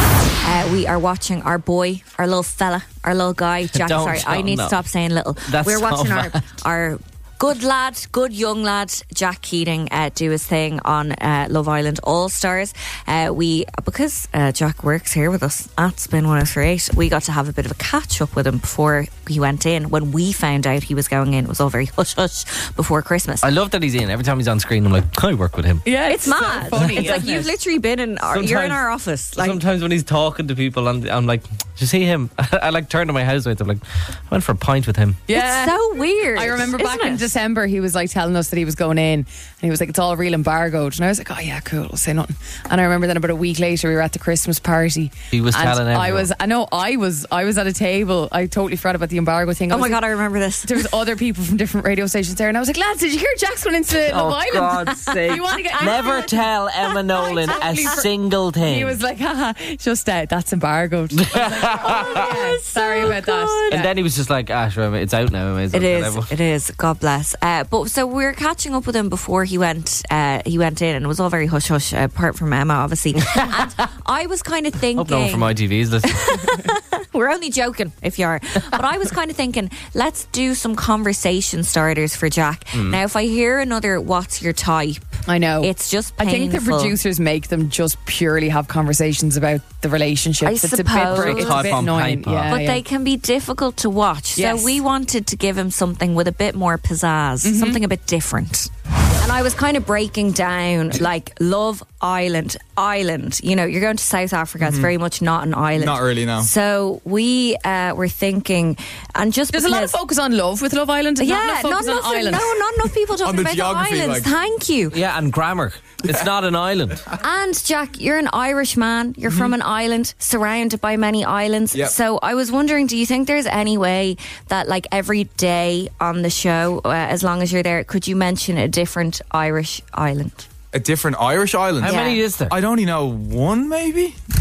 Uh, we are watching our boy, our little fella, our little guy, Jack. Don't, sorry, I don't, need no. to stop saying little. That's We're so watching our, bad. our good lad, good young lad, Jack Keating, uh, do his thing on uh, Love Island All Stars. Uh, we, because uh, Jack works here with us at Spin one oh three eight, we got to have a bit of a catch up with him before he went in. When we found out he was going in, it was all very hush hush before Christmas. I love that he's in. Every time he's on screen, I'm like, I work with him. Yeah, It's so mad. funny, it's like isn't you've it? literally been in our, you're in Sometimes- our office. Like, Sometimes when he's talking to people, and I'm like, do you see him? I like turn to my housemates. I'm like, I went for a pint with him. Yeah. it's so weird. I remember isn't back in it? December, he was like telling us that he was going in, and he was like, "It's all real embargoed." And I was like, "Oh yeah, cool. I'll say nothing." And I remember then about a week later, we were at the Christmas party. He was and telling I everyone. was, I know, I was, I was at a table. I totally forgot about the embargo thing. I Oh was my like- God, I remember this. There was other people from different radio stations there, and I was like, "Lads, did you hear Jack's going into Oh, Love Island?" God's sake. You want to get Never tell Emma Nolan a totally for- single thing. He was like, "Haha, just uh, that's embargoed." I was like, "Oh, yeah, sorry about that." and then he was just like, ah, sure, it's out now. I may as well It tell is. everyone. It is. God bless. Uh, but so we were catching up with him before he went. Uh, he went in, and it was all very hush hush. Uh, apart from Emma, obviously. And I was kind of thinking. Hope no one from I T V is listening. We're only joking if you are. But I was kind of thinking, let's do some conversation starters for Jack. Hmm. Now, if I hear another "What's your type?" I know. It's just I painful. think the producers make them just purely have conversations about the relationships. I it's a bit, suppose. it's a Type bit on annoying. paper. Yeah, But yeah. they can be difficult to watch. Yes. So we wanted to give him something with a bit more pizzazz, Mm-hmm. something a bit different. And I was kind of breaking down like Love Island, Island. You know, you're going to South Africa. It's very much not an island. Not really, no. So we uh, were thinking, and just There's a lot of because- focus on love with Love Island. yeah, not enough focus not on enough, islands. no, not enough people talking the about the geography, islands. like- Thank you. Yeah, and grammar. It's not an island. And Jack, you're an Irish man. You're from an island surrounded by many islands. Yep. So I was wondering, do you think there's any way that, like, every day on the show, uh, as long as you're there, could you mention a different Irish island? A different Irish island. How Yeah. many is there? I'd only know one, maybe.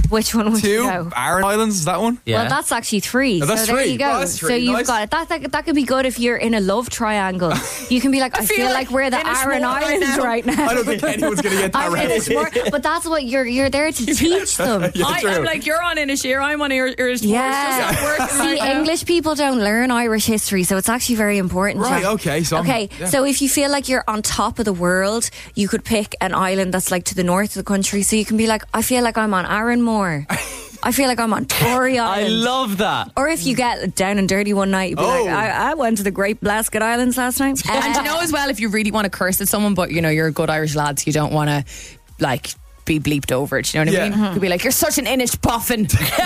Which one would Two you go? Aran Islands, is that one? Well, that's actually three. Oh, that's so there three. you go. Oh, that's so three. you've Nice. got it. That, that that could be good if you're in a love triangle. You can be like, I, feel, feel like, like we're the Inishmore Aran right Islands now. right now. I don't think anyone's going to get that I'm right. Inishmore, but that's what you're you're there to teach them. Yeah, I, true. I'm like, you're on Inisheer, I'm on Ir- Irish. Yeah. See, English people don't learn Irish history, so it's actually very important. Right, Jack. okay, so I'm- okay, yeah. so if you feel like you're on top of the world, you could pick an island that's like to the north of the country. So you can be like, I feel like I'm on Aranmore. I feel like I'm on Tory I Island. love that. Or if you get down and dirty one night, you'd be Oh. like, I, I went to the Great Blasket Islands last night. And Uh, you know as well, if you really want to curse at someone, but you know you're a good Irish lad, so you don't want to like be bleeped over it. You know what I Yeah. mean? You could be like, you're such an Inish boffin.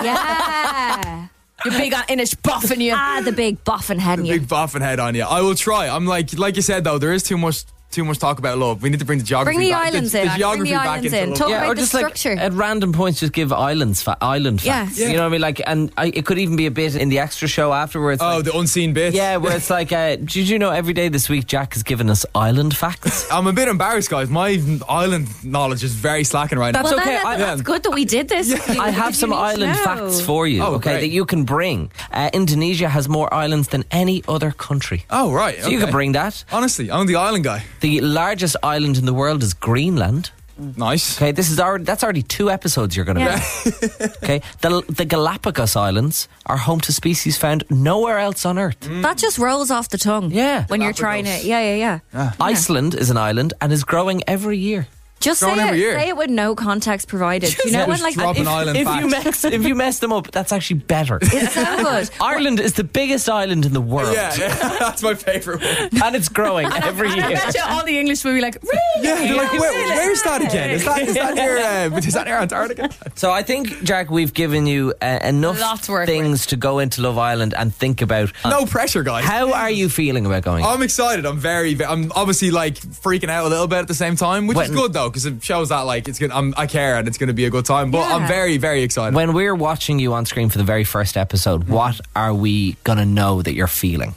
yeah. You're big on Inish boffin, you. Ah, the big boffin head in you. Big boffin head on you. I will try. I'm like, like you said though, there is too much, too much talk about love. We need to bring the geography. Bring the back. islands the, in. The geography Bring the back islands into in. love. Talk Yeah, about or the just like structure. at random points, just give islands, fa- island Yeah. facts. Yeah. You know what I mean? Like, and I, it could even be a bit in the extra show afterwards. Oh, like, the unseen bits. yeah, where it's like, uh, did you know every day this week Jack has given us island facts? I'm a bit embarrassed, guys. My island knowledge is very slacking right That's now. well, okay. then, I- that's good that we did this. I have some island facts for you, Oh, okay, great. that you can bring. Uh, Indonesia has more islands than any other country. Oh, right. So you okay. can bring that. Honestly, I'm the island guy. The largest island in the world is Greenland. Nice. Okay, this is already that's already two episodes you're going to Yeah. make. Okay, the the Galapagos Islands are home to species found nowhere else on Earth. That just rolls off the tongue. Yeah. When you're trying to. Yeah, yeah, yeah. Iceland is an island and is growing every year. Just say Growing every it, year. say it with no context provided. Do you know Yeah, when just like drop an if, island if fact. you mess if you mess them up, that's actually better. it's so good. Ireland is the biggest island in the world, Yeah, yeah, that's my favourite one. and it's growing every And I year. bet you all the English will be like, really? Yeah, they're like, Where, where's that again? Is that, is that near, uh, is that near Antarctica? So I think, Jack, we've given you uh, enough Lots to work things to go into Love Island and think about. No pressure, guys. How are you feeling about going? I'm excited. I'm very, ve- I'm obviously like freaking out a little bit at the same time, which is When- good though, because it shows that like it's gonna, I'm, I care and it's going to be a good time. But Yeah. I'm very, very excited. When we're watching you on screen for the very first episode, what are we going to know that you're feeling?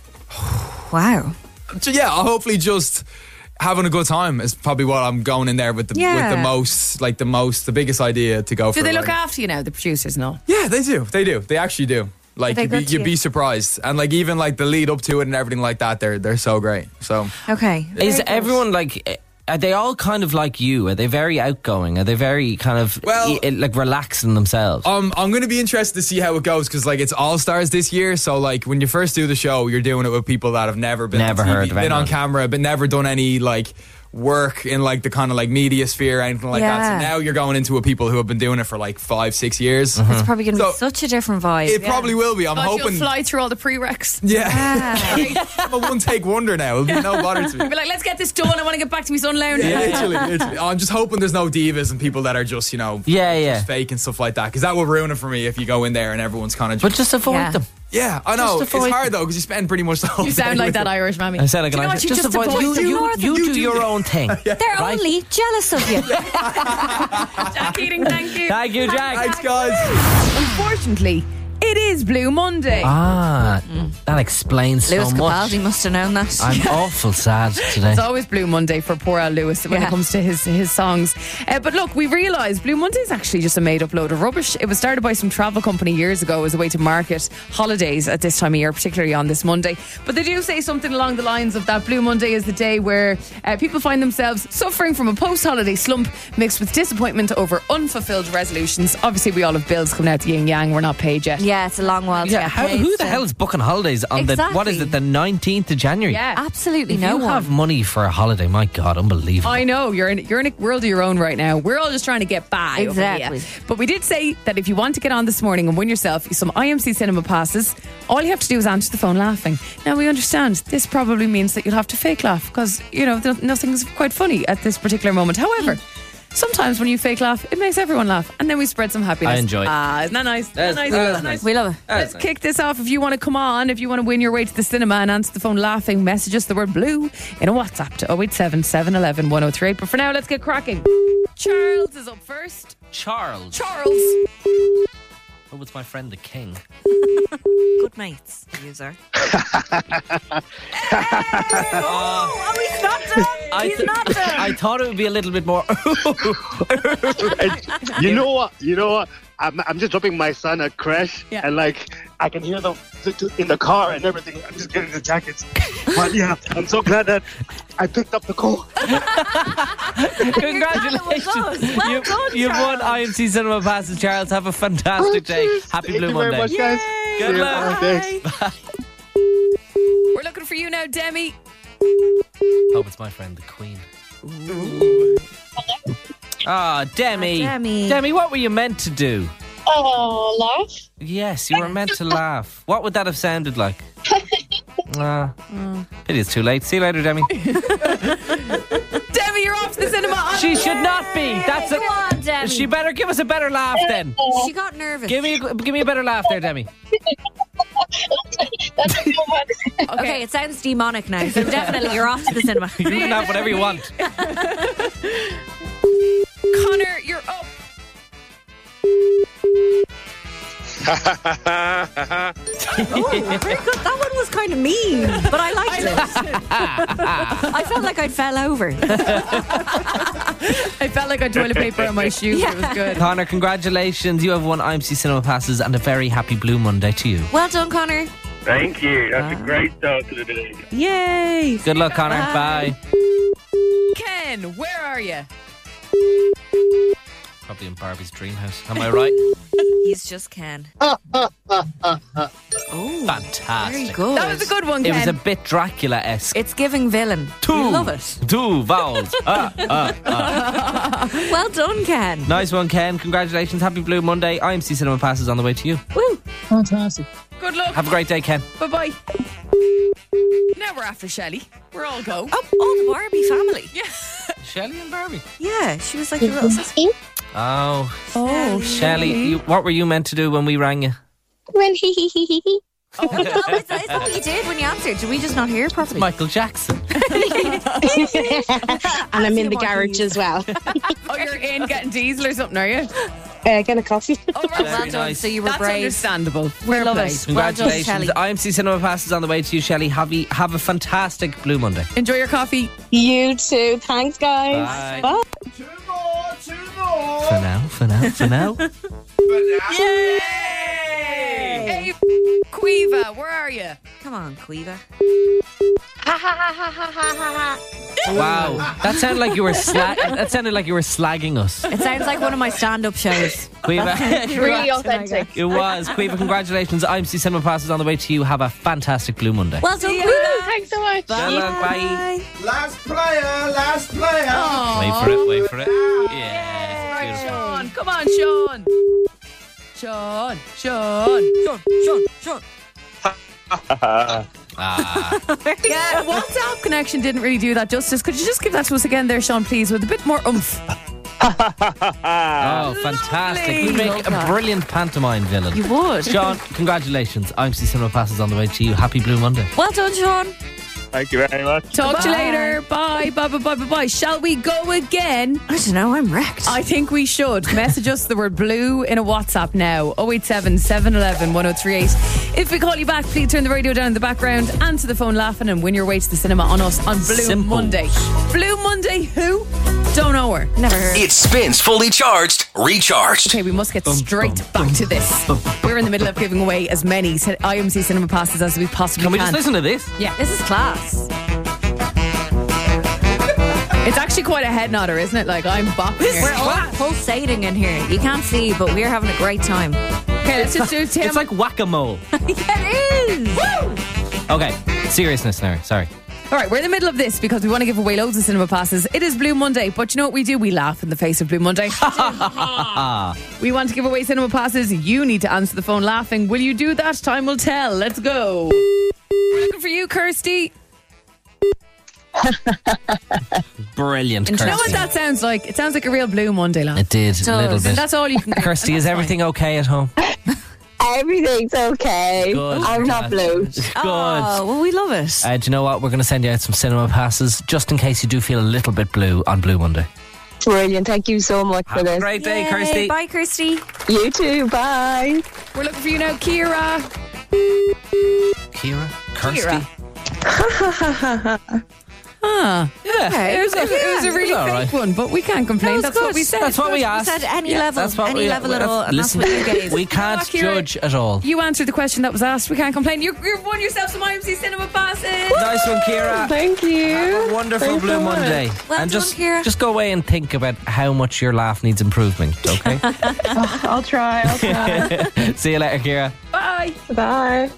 Wow. So, yeah, I'll hopefully just having a good time is probably what I'm going in there with the Yeah. with the most, like the most, the biggest idea to go for. Do they a look wedding. after you now, the producers and all? Yeah, they do. They do. They actually do. Like they you'd be, good to you'd you? be surprised, and like even like the lead up to it and everything like that, they're they're so great. So Okay. Is Very good. everyone like? eh, Are they all kind of like you? Are they very outgoing? Are they very kind of Well- eh, like relaxing themselves? Um, I'm going to be interested to see how it goes because like it's All Stars this year. So like when you first do the show, you're doing it with people that have never been Never on T V, heard of been on anyone. camera, but never done any like work in like the kind of like media sphere or anything like that. Yeah. So now you're going into a people who have been doing it for like five, six years. It's probably going to So- be such a different vibe. It probably will be. I'm God, hoping. you'll fly through all the prereqs. Yeah, Yeah. I'm a one take wonder now. It'll be no bother to me. You'll be like, let's get this done. I want to get back to my son lounge. Yeah, literally, literally. I'm just hoping there's no divas and people that are just, you know, yeah, yeah. just fake and stuff like that. Because that will ruin it for me if you go in there and everyone's kind of But just avoid Yeah. them. yeah, I know. just It's avoid- hard though because you spend pretty much the whole You day sound like with that them. Irish mammy. I said like, Do you know like what? You just, just avoid avoid you. them. You, Ignore you, them. do your own thing. They're Right. only jealous of you. Jack Keating, thank you. Thank you, Jack. Thanks, guys. Unfortunately, it is Blue Monday. Ah, that explains Lewis so much. Capaldi must have known that. I'm awful sad today. It's always Blue Monday for poor Al Lewis when Yeah. it comes to his his songs. Uh, but look, we realised Blue Monday is actually just a made up load of rubbish. It was started by some travel company years ago as a way to market holidays at this time of year, particularly on this Monday. But they do say something along the lines of that Blue Monday is the day where uh, people find themselves suffering from a post-holiday slump mixed with disappointment over unfulfilled resolutions. Obviously, we all have bills coming out the yin yang. We're not paid yet. Yeah, it's a long while to Yeah, get how, paid, who the so- hell is booking holidays on the what is Exactly. it, the nineteenth of January? Yeah. Absolutely If no you one. have money for a holiday, my God, unbelievable. I know you're in you're in a world of your own right now. We're all just trying to get by. over Exactly. here. But we did say that if you want to get on this morning and win yourself some I M C cinema passes, all you have to do is answer the phone laughing. Now we understand this probably means that you'll have to fake laugh because you know th- nothing's quite funny at this particular moment. However. Sometimes when you fake laugh, it makes everyone laugh, and then we spread some happiness. I enjoy it. Ah, isn't that nice? Isn't that That's- nice? that's Isn't that nice. nice? We love it. Let's kick this off. If you want to come on, if you want to win your way to the cinema and answer the phone laughing, message us the word blue in a WhatsApp to oh eight seven, seven one one, one oh three eight. But for now, let's get cracking. Charles is up first. Charles. Charles. Oh, it's my friend the King. Good mates, user. Oh, he's not done. I, He's not done. I thought it would be a little bit more. You know what? You know what? I'm, I'm just dropping my son at crash, Yeah. and like I can hear them in the car and everything. I'm just getting the jackets. But yeah, I'm so glad that I picked up the call. Congratulations. Well you, done, You've won Charles. I M C Cinema passes, Charles. Have a fantastic day. Happy Thank Blue you Monday. very much, guys. Good See you. luck. Thanks. We're looking for you now, Demi. Hope it's my friend, the Queen. Ah, Demi. Ah, Demi. Demi, what were you meant to do? Oh, laugh. Yes, you were meant to laugh. What would that have sounded like? Ah, pity it's too late. See you later, Demi. Demi, you're off to the cinema. She should not be. That's Come a. on, Demi. She better give us a better laugh then. She got nervous. Give me, a, give me a better laugh there, Demi. Okay, it sounds demonic now, so definitely you're off to the cinema. You can have whatever you want. Connor, you're up. Oh, very good. That one was kind of mean, but I liked it. I felt like I'd fell over. I felt like I had toilet paper on my shoe. Yeah. It was good. Connor, congratulations. You have won I M C Cinema passes and a very happy Blue Monday to you. Well done, Connor. Thank you. That's a great start to the day. Yay. Good luck, Connor. Bye. Bye. Ken, where are you? Probably in Barbie's dream house. Am I right? He's just Ken. Oh, Very fantastic. good. That was a good one, It Ken. was a bit Dracula-esque. It's giving villain. Two. We love it. Two vowels. ah, ah, ah. Well done, Ken. Nice one, Ken. Congratulations. Happy Blue Monday. I M C Cinema passes on the way to you. Woo. Fantastic. Good luck. Have a great day, Ken. Bye bye. Now we're after Shelley. We're all go. Oh, oh, the Barbie family. Yeah. Shelley and Barbie. Yeah, she was like your little sister. Oh, Oh, Shelley, you, what were you meant to do when we rang you? When he he he he he. Oh, no, is, that, is that what you did when you answered? Did we just not hear properly? Michael Jackson. And I'm in the garage as well. Oh, you're in getting diesel or something, are you? Uh, getting a coffee. Oh, right. Very Well done. nice. So you were That's brave. understandable. We Fair love play. it. Well done, Congratulations. Shelley. I M C Cinema passes on the way to you, Shelley. Have, a- have a fantastic Blue Monday. Enjoy your coffee. You too. Thanks, guys. Bye. Bye. Two more, two more. For now, for now, for now. Yay! Hey, Quiva, where are you? Come on, Quiva. Wow, that sounded like you were sla- that sounded like you were slagging us. It sounds like one of my stand-up shows. Quiva. Really authentic. It was. Quiva, congratulations. I M C Cinema passes on the way to you. Have a fantastic Blue Monday. Well done, Woo, Quiva. thanks so much. Good luck, bye. Last player, last player. Wait for it, wait for it. Yeah. Right, Beautiful. Sean. Come on, Sean. Sean. Sean. Sean, Sean, Sean. Ah. Yeah, WhatsApp connection didn't really do that justice. Could you just give that to us again there, Sean, please, with a bit more oomph? Oh, fantastic. You'd make a brilliant pantomime villain. You would. Sean, congratulations. I M C Cinema passes on the way to you. Happy Blue Monday. Well done, Sean. Thank you very much. Talk to you Bye. later. Bye, bye, bye, bye, bye, bye. Shall we go again? I don't know, I'm wrecked. I think we should. Message us the word blue in a WhatsApp now. oh eight seven, seven one one, one oh three eight. If we call you back, please turn the radio down in the background, answer the phone laughing, and win your way to the cinema on us on Blue Simple. Monday. Blue Monday who? Don't know her. Never heard. It spins fully charged, recharged. Okay, we must get straight back to this. We're in the middle of giving away as many I M C cinema passes as we possibly Can can. we just listen to this? Yeah. This is class. It's actually quite a head nodder, isn't it? Like, I'm bopping here. We're all pulsating in here. You can't see, but we're having a great time. Okay, let's just do Tim. It's like whack-a-mole. Yeah, it is. Okay, seriousness now. Sorry. All right, we're in the middle of this because we want to give away loads of cinema passes. It is Blue Monday, but you know what we do? We laugh in the face of Blue Monday. We want to give away cinema passes. You need to answer the phone laughing. Will you do that? Time will tell. Let's go. We're looking for you, Kirsty. Brilliant, And do you know what Kirsty. that sounds like? It sounds like a real Blue Monday laugh. It did, a little bit. And that's all you can. Kirsty, is everything okay at home? Everything's okay. Good. I'm not blue. Good. Oh, well, we love it. Uh, do you know what? We're going to send you out some cinema passes just in case you do feel a little bit blue on Blue Monday. Brilliant. Thank you so much Have for a this. great day, Yay. Kirsty. Bye, Kirsty. You too. Bye. We're looking for you now, Kira. Kira? Kirsty? Kira. Ah, Yeah. it was, a, it was a really all fake right. one, but we can't complain. That was That's what good. we said. That's what we We asked. said any Yeah, level, that's what any we- level we- at all. And Listen, that's what you gave. we can't Akira, judge at all. You answered the question that was asked. We can't complain. You, you've won yourself some I M C Cinema passes. Nice one, Kira. Thank you. Have a wonderful Thanks Blue so much. Monday. Well and done, just, Kira. just go away and think about how much your laugh needs improvement, okay? I'll try. I'll try. See you later, Kira. Bye. Bye.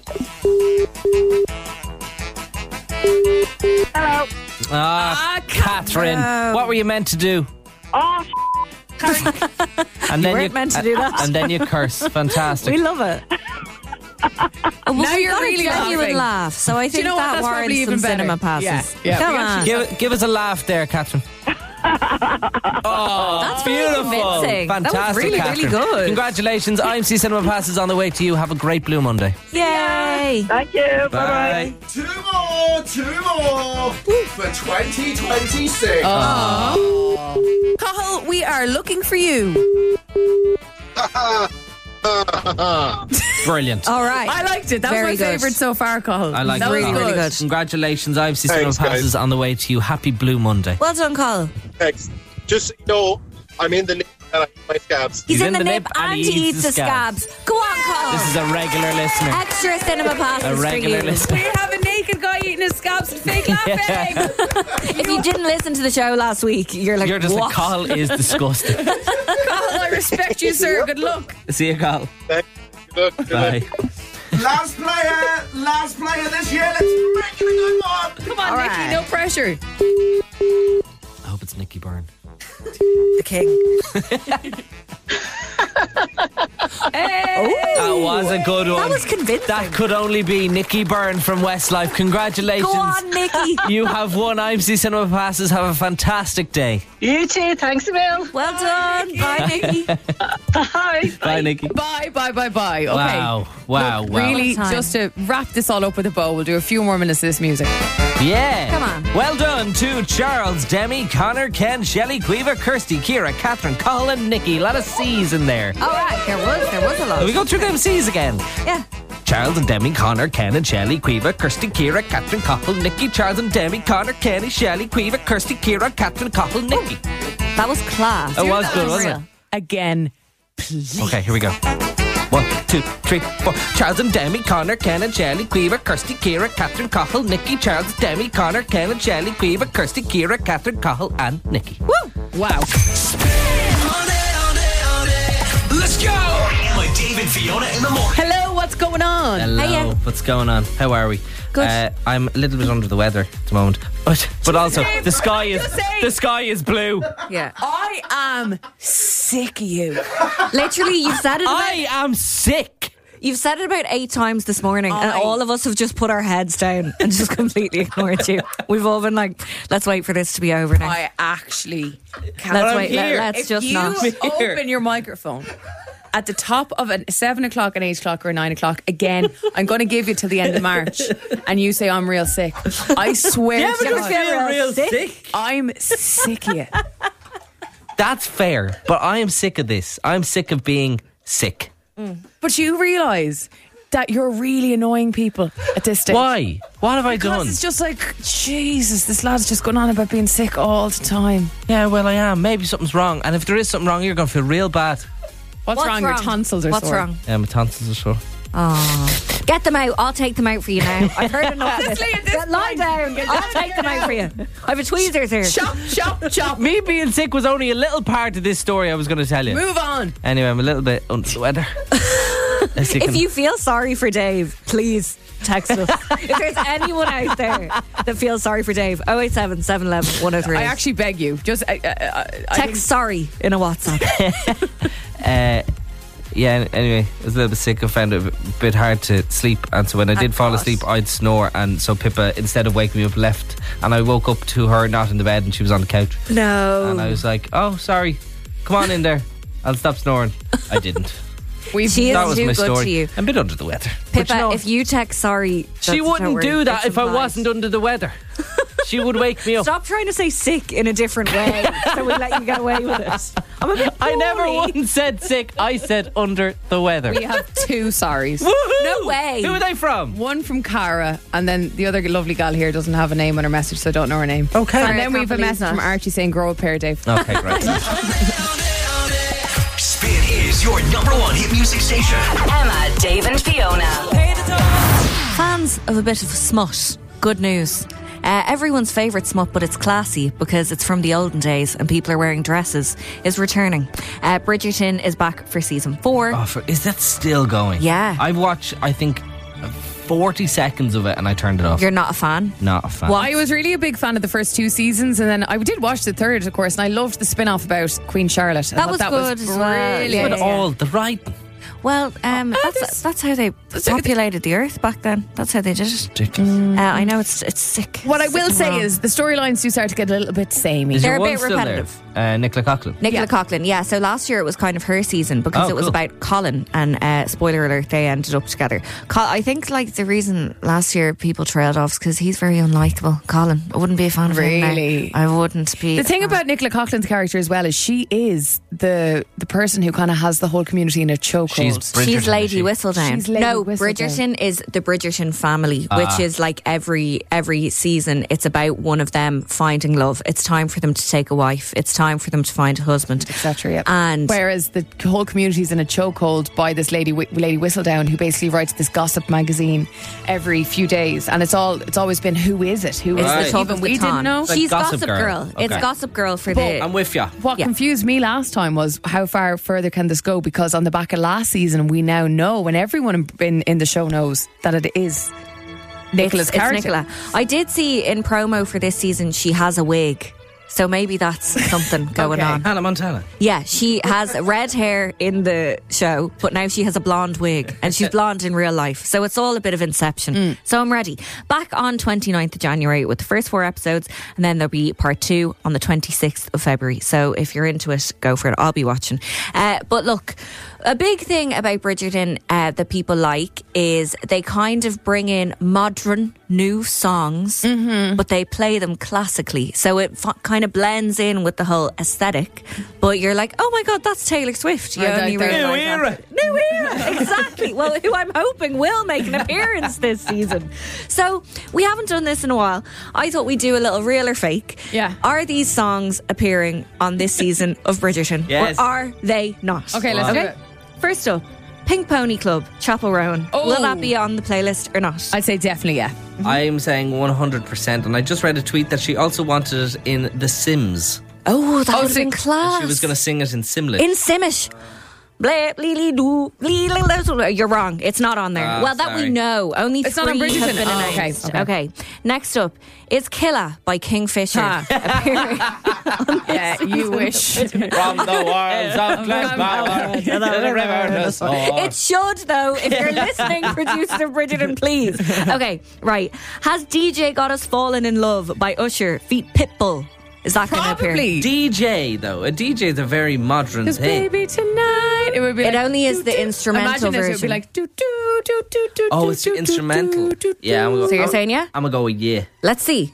Hello. Ah, Catherine. What were you meant to do? Oh, And then weren't meant to do that. And then you curse. Fantastic. We love it. Well, Now we you're got really a genuine laughing. laugh, so I Do you think know what? that That's warrants probably some even better. cinema passes. Yeah, yeah. Come We on. actually- Give, give us a laugh there, Catherine. Oh, That's very beautiful. convincing. That was Fantastic, really, really Catherine. good. Congratulations. I M C Cinema Passes on the way to you. Have a great Blue Monday. Yay! thank you. Bye. Bye-bye. Two more, two more for twenty twenty-six. Cathal, we are looking for you. Brilliant. All right. I liked it. That Very was my good. favourite so far, Cathal. I like that it. was Really, good. really good. Congratulations. I M C Cinema Thanks, guys. Passes on the way to you. Happy Blue Monday. Well done, Col. Thanks. Just so you know, I'm in the nip and I eat my scabs. He's, in, the, nip, and he eats the scabs. Go on, Col. This is a regular listener. Extra cinema passes A regular for you. listener. We have a naked guy eating his scabs and fake laughing. If you didn't listen to the show last week, you're like, You're just what? like, Carl is disgusting. Cathal, I respect you, sir. Good luck. See you, Carl. Thanks. Good luck. Bye. Last player, last player this year. Let's make it a good one. Come on, All Nikki, right. no pressure. I hope it's Nicky Byrne. The king. Hey. That was a good one. That was convincing. That could only be Nicky Byrne from Westlife. Congratulations. Go on, Nikki. You have won I M C Cinema Passes. Have a fantastic day. You too. Thanks, Emil. Well done. Bye, Nikki. Bye. Bye, Nicky. Bye, bye, bye, bye. Okay. Wow. Wow. Look, wow. Really, Time. just to wrap this all up with a bow, we'll do a few more minutes of this music. Yeah. Come on. Well done to Charles, Demi, Connor, Ken, Shelley, Quiva, Kirsty, Kira, Catherine, Colin, Nikki. A lot of C's in there. All right. There was, there was a lot. We go through them C's again. Yeah. Charles and Demi, Connor, Ken and Shelley, Quiva, Kirsty, Kira, Catherine, Cockle, Nikki, Charles and Demi, Connor, Kenny, Shelley, Quiva, Kirsty, Kira, Catherine, Cockle, Nikki. That was class. It was good, wasn't Real. Again, please. Okay, here we go. One, two, three, four. Charles and Demi, Connor, Ken and Shelley, Quiva, Kirsty, Kira, Catherine, Cockle, Nikki, Charles, Demi, Connor, Ken and Shelley, Quiva, Kirsty, Kira, Catherine, Cockle and Nikki. Woo! Wow. Let's go! My Dave and Fiona in the morning. Hello, what's going on? Hello, Hiya. what's going on? How are we? Good. Uh, I'm a little bit under the weather at the moment, but but also Dave, the sky is just say- the sky is blue. Yeah. I am sick of you. Literally, you've said it. About, I am sick. you've said it about eight times this morning, and I- all of us have just put our heads down and just completely ignored you. We've all been like, "Let's wait for this to be over now." I actually can't. Let's I'm wait. Let, here. let's If just you not. open your microphone at the top of a seven o'clock, an eight o'clock, or a nine o'clock, again, I'm going to give you till the end of March, and you say I'm real sick. I swear Yeah, to because God, you're real sick. I'm sick of you. That's fair, but I am sick of this. I'm sick of being sick. But you realise that you're really annoying people at this stage. Why? What have I Because done? it's just like, Jesus, this lad's just going on about being sick all the time. Yeah, well, I am. Maybe something's wrong, and if there is something wrong, you're going to feel real bad. What's, What's wrong? Your wrong? tonsils are What's sore. wrong? Yeah, my tonsils are sore. Oh, get them out. I'll take them out for you now. I've heard enough of Honestly, this. at this Get, lie point- down. I'll take them out for you. I have a tweezers here. Chop, chop, chop. Me being sick was only a little part of this story I was going to tell you. Move on. Anyway, I'm a little bit under the weather. As you If can- you feel sorry for Dave, please text us. If there's anyone out there that feels sorry for Dave, oh eight seven, seven one one, one oh three. I actually beg you, just uh, uh, uh, I think- text sorry in a WhatsApp. Uh, yeah, anyway, I was a little bit sick. I found it a bit hard to sleep, and so when I did And fall what? asleep, I'd snore, and so Pippa, instead of waking me up, left, and I woke up to her not in the bed, and she was on the couch. No. And I was like, oh, sorry, come on in there, I'll stop snoring. I didn't. We've She is That was too my good story. to you. I'm a bit under the weather. But Pippa, you know, if you text sorry, she that's- wouldn't don't worry, do that it's if I implied. wasn't under the weather. She would wake me up. Stop trying to say sick in a different way so we let you get away with it. I'm a bit I never poorly. once said sick. I said under the weather. We have two sorries. Woohoo! No way. Who are they from? One from Cara, and then the other lovely gal here doesn't have a name on her message, so I don't know her name. Okay. And Sorry, I then we can't have a believe message that. from Archie saying, grow a pair, Dave. Okay, great. Spin is your number one hit music station. Emma, Dave and Fiona. Fans of a bit of smut. Good news. Uh, everyone's favourite smut, but it's classy because it's from the olden days and people are wearing dresses, is returning. Uh, Bridgerton is back for season four. Oh, for, is that still going? Yeah. I've watched, I think, forty seconds of it and I turned it off. You're not a fan? Not a fan. Well, I was really a big fan of the first two seasons, and then I did watch the third, of course, and I loved the spin-off about Queen Charlotte. I That thought was that good was as well. brilliant. But all the writing. Well, um, Oh, that's this- that's how they populated the earth back then. That's how they did it. Ridiculous. Uh, I know it's it's sick. What I Sick will and say wrong. is the storylines do start to get a little bit samey. Is They're your a one bit still repetitive. there? Uh, Nicola Coughlan. Nicola Yeah. Coughlan, yeah. So last year it was kind of her season because Oh, it was cool. about Colin, and uh, spoiler alert, they ended up together. Col- I think like the reason last year people trailed off is because he's very unlikable. Colin, I wouldn't be a fan of him. Really? now. I wouldn't be. The a thing fan. about Nicola Coughlan's character as well is she is the the person who kind of has the whole community in a chokehold. She's Bridgerton, She's Lady is she? Whistledown. She's Lady no, Whistledown. Bridgerton is the Bridgerton family, Ah. which is like every every season it's about one of them finding love. It's time for them to take a wife. It's time for them to find a husband, et cetera. Yep. And whereas the whole community's in a chokehold by this lady, Wh- Lady Whistledown, who basically writes this gossip magazine every few days, and it's all it's always been who is it? Who is it's Right. the it? talk Even of we the town. didn't know. Like She's Gossip Gossip Girl. Girl. It's Okay. Gossip Girl for But the. I'm with you. What Yeah. confused me last time was how far further can this go? Because on the back of last season, we now know, and everyone in, in the show knows, that it is Nicola's it's, character. It's Nicola. I did see in promo for this season she has a wig. So maybe that's something going Okay. on. Hannah Montana. Yeah, she has red hair in the show, but now she has a blonde wig, and she's blonde in real life. So it's all a bit of Inception. So I'm ready. Back on twenty-ninth of January with the first four episodes, and then there'll be part two on the twenty-sixth of February. So if you're into it, go for it. I'll be watching. Uh, but look, a big thing about Bridgerton uh, that people like is they kind of bring in modern new songs, but they play them classically. So it f- kind of blends in with the whole aesthetic. But you're like, oh my God, that's Taylor Swift. You I only don't- realise New era. that. New era. Exactly. Well, who I'm hoping will make an appearance this season. So we haven't done this in a while. I thought we'd do a little real or fake. Yeah. Are these songs appearing on this season of Bridgerton? Yes. Or are they not? Okay, let's do it. First up, Pink Pony Club, Chapel Rowan. Oh. Will that be on the playlist or not? I'd say definitely, yeah. I'm saying one hundred percent, and I just read a tweet that she also wanted it in The Sims. Oh, that Oh, would have so been class. She was going to sing it in Simlish. In Simish. Blah, blee, lee, doo, lee, lee, lee. You're wrong. It's not on there. Ah, well, that sorry. we know. Only It's three not on Bridgerton. have been Oh, okay, announced. okay. Okay. Next up is Killa by Kingfisher. Ah. appearing on this Yeah, you season. wish. From the wilds of Glenbower to the river to soar. It should, though. If you're listening, producer of Bridgerton, please. Okay, right. Has D J Got Us Fallen in Love by Usher feat Pitbull? Is that going to appear? Probably. D J, though. A D J is a very modern Because thing. baby tonight, it would be. It like, only is doo, the doo. instrumental Imagine this, it would version. be like do do do do do. Oh, do, it's do, instrumental. do, do, Yeah, I'm gonna go, So you're I'm- saying yeah? I'm going to go with yeah. Let's see.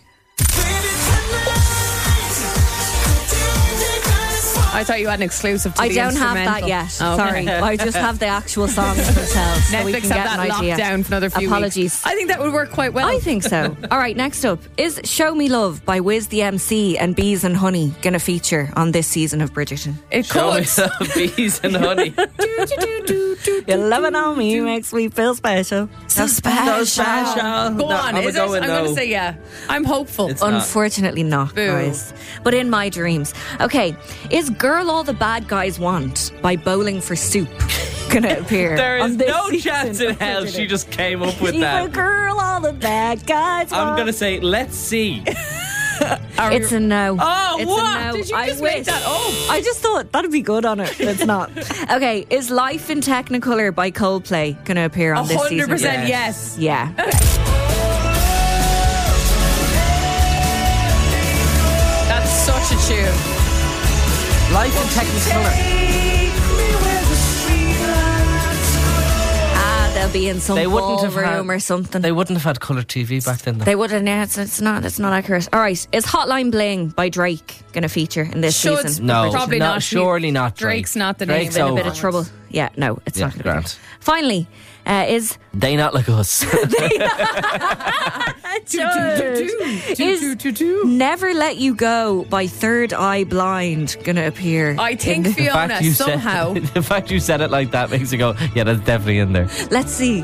I thought you had an exclusive to I the don't have instrumental. that yet. Okay. Sorry. I just have the actual songs themselves. So we Netflix can have get that an locked idea. down for another few Apologies. weeks. I think that would work quite well. I think so. All right, next up is Show Me Love by Wiz the M C and Bees and Honey going to feature on this season of Bridgerton. It Show me could. some bees and honey. Your loving on me makes me feel special. So special. So special. Go No, on, I'm is it? going I'm no. going to say yeah. I'm hopeful. It's not. Unfortunately not, Boo. guys. But in my dreams. Okay, is Girl All the Bad Guys Want by Bowling for Soup going to appear? There on is this no season chance in of hell Bridgerton? she just came up with She's a that. girl all the bad guys I'm want. going to say, let's see. It's a no. Oh, it's what? A no. Did you I just wish. make that up? I just thought that'd be good on it. It's not. Okay, is Life in Technicolor by Coldplay going to appear on this one hundred season? percent Yes. yes. Yeah. That's such a tune. Life in Technicolor. Ah, They'll be in some They wouldn't have ballroom had- or something. They wouldn't have had colour T V back then, though. They wouldn't. Yeah, it's, it's not. It's not accurate. All right, is Hotline Bling by Drake going to feature in this Should, season? No, Probably not, not. surely not. Drake. Drake's not the Drake's name. In a bit over. of trouble. Yeah, no, it's Yeah, not going to grand. be. Finally, uh, is They not like us. is Never Let You Go by Third Eye Blind going to appear? I think in the- Fiona you somehow. said, the fact you said it like that makes you go, yeah, that's definitely in there. Let's see.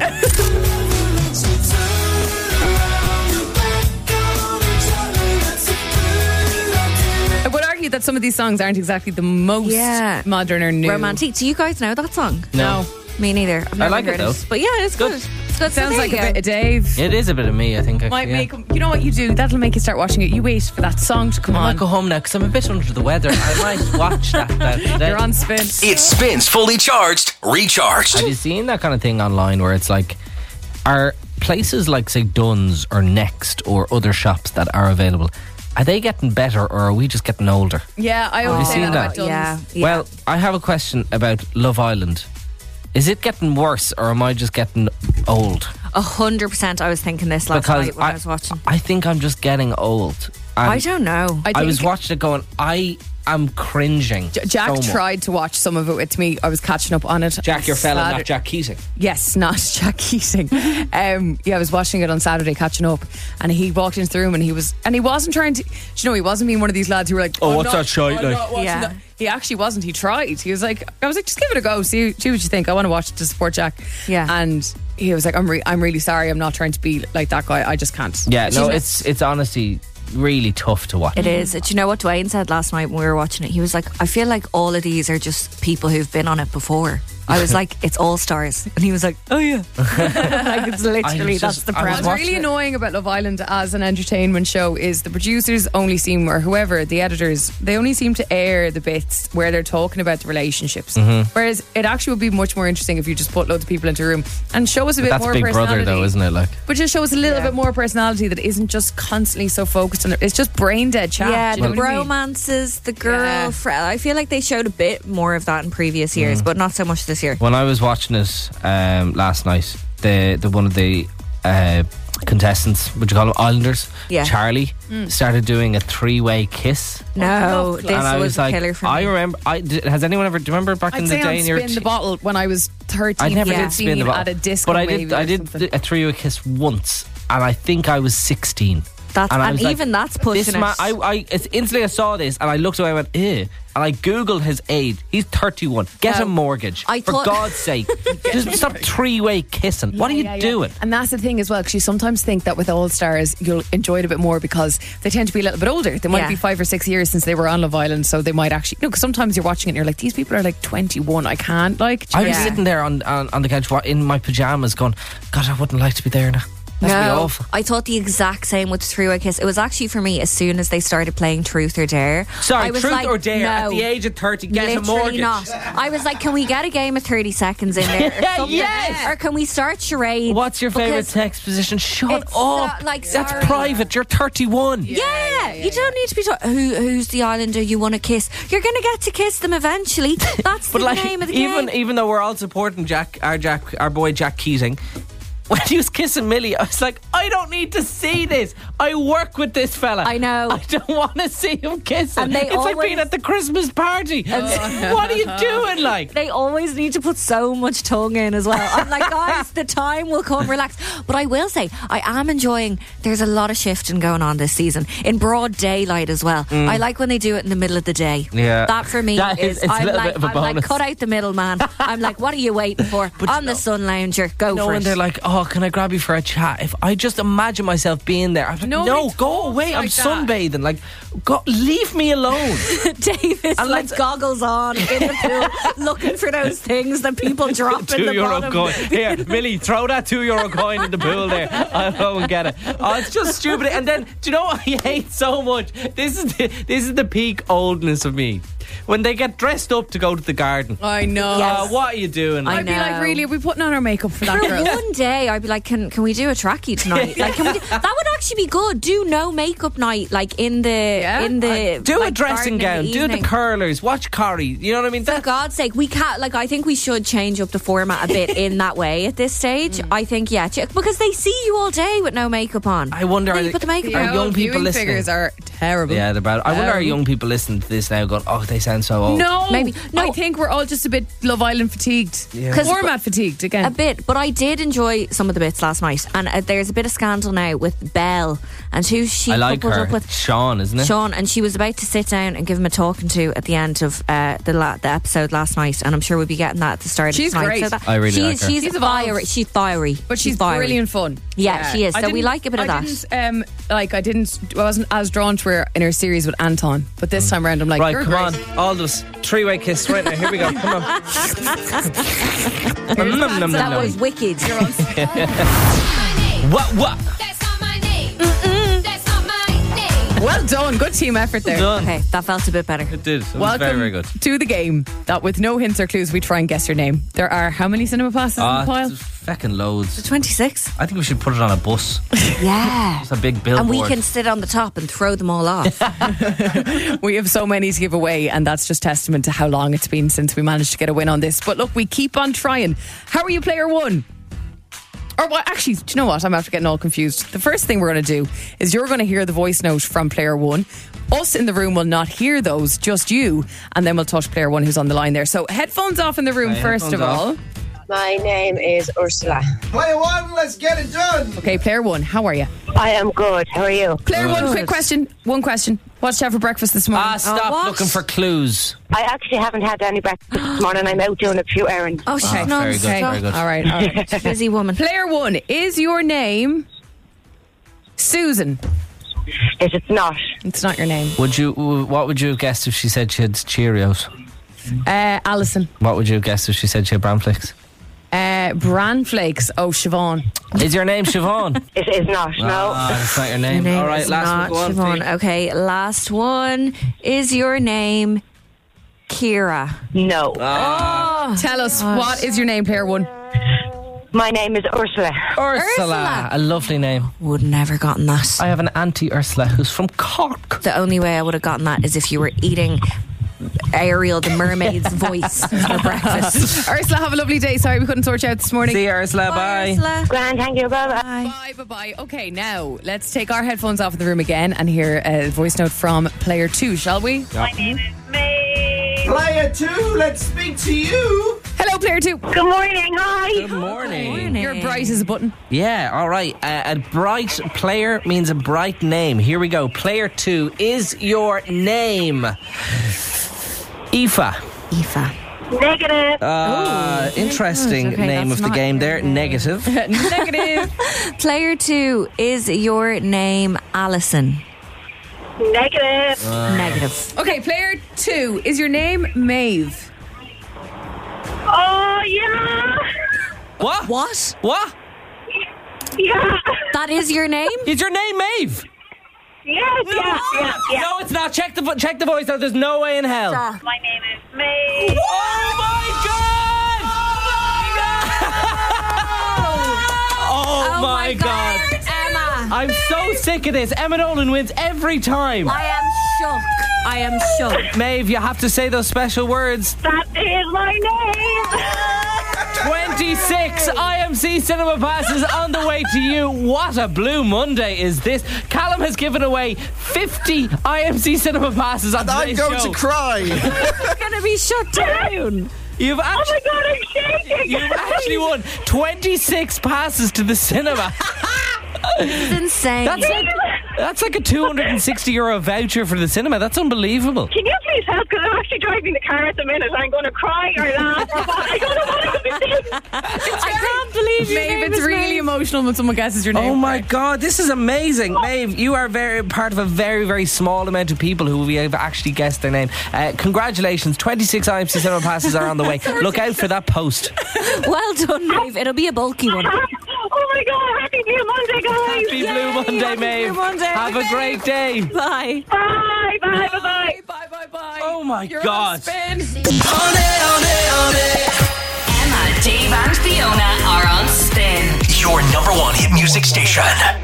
I would argue that some of these songs aren't exactly the most Yeah. modern or new. Romantic. Do you guys know that song? No. Me neither. I've never like it, heard though. But yeah, it's good. It's good. So Sounds there like you a go. bit of Dave. It is a bit of me, I think. Might Actually, yeah. make him, you know what you do? That'll make you start watching it. You wait for that song to come I on. might go home now because I'm a bit under the weather. I might watch that. that today. You're on spin. It spins fully charged, recharged. Have you seen that kind of thing online where it's like, are places like, say, Dunn's or Next or other shops that are available, are they getting better or are we just getting older? Yeah, I always you say seen that, about that? Dunn's. Yeah, yeah. Well, I have a question about Love Island. Is it getting worse or am I just getting old? A hundred percent. I was thinking this last Because night when I, I- was watching. I think I'm just getting old. And I don't know. I, I think was watching it going, I am cringing. J- Jack so much. tried to watch some of it with me. I was catching up on it. Jack, your fella, Saturday- not Jack Keating. Yes, not Jack Keating. Um, yeah, I was watching it on Saturday, catching up, and he walked into the room, and he was, and he wasn't trying to. Do you know, he wasn't being one of these lads who were like, Oh, "I'm what's not- that shite I'm like?" not watching Yeah. that." He actually wasn't. He tried. He was like, I was like, just give it a go. See, see what you think. I want to watch it to support Jack. Yeah. And he was like, I'm, re- I'm really sorry. I'm not trying to be like that guy. I just can't. Yeah, no, know- it's it's honestly really tough to watch. It is. Do you know what Dwayne said last night when we were watching it? He was like, I feel like all of these are just people who've been on it before. I was like, it's all stars. And he was like, oh yeah. Like it's literally, was that's just- the I was What's premise. really annoying about Love Island as an entertainment show is the producers only seem, or whoever, the editors, they only seem to air the bits where they're talking about the relationships. Mm-hmm. Whereas it actually would be much more interesting if you just put loads of people into a room and show us a But bit that's more Big personality. Brother, though, isn't it? Like, But just show us a little Yeah. bit more personality that isn't just constantly so focused on it. It's just brain dead chat. Yeah, do you know the what I mean? romances, the girl. Yeah. Fr- I feel like they showed a bit more of that in previous years, Mm. but not so much this year. when I was watching it um, last night, the the one of the uh, contestants, would you call them Islanders? Yeah. Charlie Mm. started doing a three way kiss. No, this and I was, was a like, killer for I me. remember. I did, has anyone ever? Do you remember back I'd in say the day? on in your Spin the te- Bottle when I was thirteen. I never Yeah. did spin the bottle, at a disco but I maybe did. or I did something. a three way kiss once, and I think I was sixteen. That's, And and I was like, even that's pushing This it. man, I, I it's instantly I saw this and I looked away and went, ew. And I googled his age. He's thirty-one. Get No. a mortgage. I For thought- God's sake. Just stop three-way kissing. what are you Yeah, yeah. doing? And that's the thing as well, because you sometimes think that with All Stars you'll enjoy it a bit more because they tend to be a little bit older. They might Yeah. be five or six years since they were on Love Island, so they might actually. You know, because sometimes you're watching it and you're like, these people are like twenty-one. I can't like. I was Yeah. sitting there on, on, on the couch wa- in my pajamas going, God, I wouldn't like to be there now. That'd be No, awful. I thought the exact same with Three Way Kiss. It was actually for me as soon as they started playing Truth or Dare. Sorry, I was truth like, or dare, at no, the age of thirty, get literally a mortgage. not. I was like, can we get a game of thirty seconds in there? Or, Yeah, something? yes. Or can we start charades? What's your favourite Because sex position? Shut it's up. not like, That's sorry. private. You're thirty-one. Yeah, you don't need to be talking. Who, who's the islander you want to kiss? You're going to get to kiss them eventually. That's But the like, name of the even game. even though we're all supporting Jack, our Jack, our boy Jack Keating, when he was kissing Millie, I was like, I don't need to see this. I work with this fella. I know. I don't want to see him kissing. And they it's like always- being at the Christmas party. What are you doing? Like, They always need to put so much tongue in as well. I'm like, guys, the time will come, relax. But I will say, I am enjoying, there's a lot of shifting going on this season in broad daylight as well. I like when they do it in the middle of the day. Yeah. That for me That is- is, it's a I'm, little like, bit of a I'm like, bonus. cut out the middle, man. I'm like, what are you waiting for? On the sun lounger, go no, for when it. they're like, oh, can I grab you for a chat? If I just imagine myself being there, I'm like, Nobody no, go talks away. I'm like that. sunbathing. Like, go, leave me alone. Davis And like let's- goggles on in the pool, looking for those things that people drop in Two the euro bottom. coin. Here, Millie, throw that two euro coin in the pool there. I'll go and get it. Oh, it's just stupid. And then, do you know what I hate so much? This is the, this is the peak oldness of me. when they get dressed up to go to the garden. I know. Uh, what are you doing? I I'd be know. like, really, are we putting on our makeup for that For girl? one day, I'd be like, can can we do a trackie tonight? Like, can we do, that would actually be good. Do no makeup night, like in the in the Do like, a dressing garden gown. in the Do the evening. curlers. Watch Corrie. You know what I mean? For God's sake, we can't. Like, I think we should change up the format a bit in that way at this stage. I think, yeah, ch- because they see you all day with no makeup on. I wonder, Then are, you they, put the makeup are on. young people viewing listening? figures are terrible. Yeah, they're bad. I wonder, are Um, young people listening to this now going, oh, they sound so old? No, Maybe. No. I think we're all just a bit Love Island fatigued. Yeah. 'Cause- Format fatigued again. A bit, but I did enjoy some of the bits last night, and uh, there's a bit of scandal now with Belle and who she I like coupled her. up with. Sean, isn't it? Sean, and she was about to sit down and give him a talking to at the end of uh, the la- the episode last night, and I'm sure we'll be getting that at the start. She's of tonight. great. So that, I really she's, like her. She's, She's fiery. evolved. She's fiery, But she's fiery. brilliant fun. Yeah, she is. I So we didn't- like a bit of I that. Didn't, um, like I didn't, I wasn't as drawn to her in her series with Anton, but this time around I'm like, Right, you're come great. on. All those three-way kiss right now. Here we go. Come on. Nom, nom, nom, That nom. was wicked. What, what? Well done, good team effort there. Done. Okay, that felt a bit better. It did. It was Welcome very, very good. to the game that with no hints or clues we try and guess your name. There are how many cinema passes in Ah, the pile? there's fucking loads. twenty-six. I think we should put it on a bus. Yeah. It's a big billboard. And we can sit on the top and throw them all off. We have so many to give away, and that's just testament to how long it's been since we managed to get a win on this. But look, we keep on trying. How are you, player one? Or what? Actually, do you know what? I'm after getting all confused. The first thing we're going to do is you're going to hear the voice note from player one. Us in the room will not hear those, just you, and then we'll touch player one who's on the line there. So headphones off in the room Okay, first of headphones all. off. My name is Ursula. Player one, let's get it done. Okay, player one, how are you? I am good. How are you? Player one, Good. quick question. One question. What's you have for breakfast this morning? Ah, stop what? looking for clues. I actually haven't had any breakfast this morning. I'm out doing a few errands. Oh, she's Ah, non very good, very good. All right, all right. busy woman. Player one, is your name Susan? It is not. It's not your name. Would you? What would you have guessed if she said she had Cheerios? Uh, Alison. What would you have guessed if she said she had bran flakes? Uh, Bran Flakes. Oh, Siobhan. Is your name Siobhan? It is not. No. Ah, that's not your Your name. name All right, is last not one. Go on, Siobhan. Steve. Okay, last one. Is your name Kira? No. Oh, Tell us, what is your name, player one? My name is Ursula. Ursula. Ursula. A lovely name. would never gotten that. I have an auntie Ursula who's from Cork. The only way I would have gotten that is if you were eating Ariel the mermaid's voice for breakfast. Ursula, have a lovely day. Sorry we couldn't sort you out this morning. See you, Ursula. Bye. Ursula. Grand, thank you. Bye bye. Bye, bye, bye. Okay, now let's take our headphones off in the room again and hear a voice note from player two, shall we? Player two, let's speak to you. Hello, player two. Good morning. Hi. Good morning. You're bright as a button. Yeah, all right. Uh, a bright player means a bright name. Here we go. Player two, is your name Aoife? Aoife. Negative. Uh, interesting Okay, name that's of the not game your there. name. Negative. Negative. Player two, is your name Alison? Negative. Negative. Okay, player two, is your name Maeve? Oh yeah. What? What? What? Yeah. That is your name? Is your name Maeve? Yes. Yeah. Yeah. Yeah. No, it's not. Check the vo- check the voice out. There's no way in hell. Stop. My name is May. Oh my god! Oh my god! Emma. I'm so sick of this. Emma Nolan wins every time. I am shook. I am shook. Maeve, you have to say those special words. That is my name. twenty-six I M C cinema passes on the way to you. What a blue Monday is this? Callum has given away fifty I M C cinema passes on I'm today's going show. to cry. It's going to be shut down. You've Oh actually, my god, I'm shaking. you've actually won twenty-six passes to the cinema. It's insane. That's like, that's like a two hundred sixty euro voucher for the cinema. That's unbelievable. Can you please help? Because I'm actually driving the car at the minute. I'm going to cry or laugh or what. I don't know what I'm going to do. I can't believe your Maeve, name it's is really Maeve. emotional when someone guesses your name. Oh my god, this is amazing. Maeve, you are very part of a very, very small amount of people who we have actually guessed their name. Uh, congratulations, twenty-six I M C cinema passes are on the way. Look out for that post. Well done, Maeve. It'll be a bulky one. Oh my god, happy Blue Monday, guys. Happy Blue Monday, happy Maeve. Blue Monday. Have a great day. Bye. Bye, bye, bye, bye. Bye, bye, bye. Oh my You're God. on spin. Emma, Dave, and Fiona are on spin. Your number one hit music station.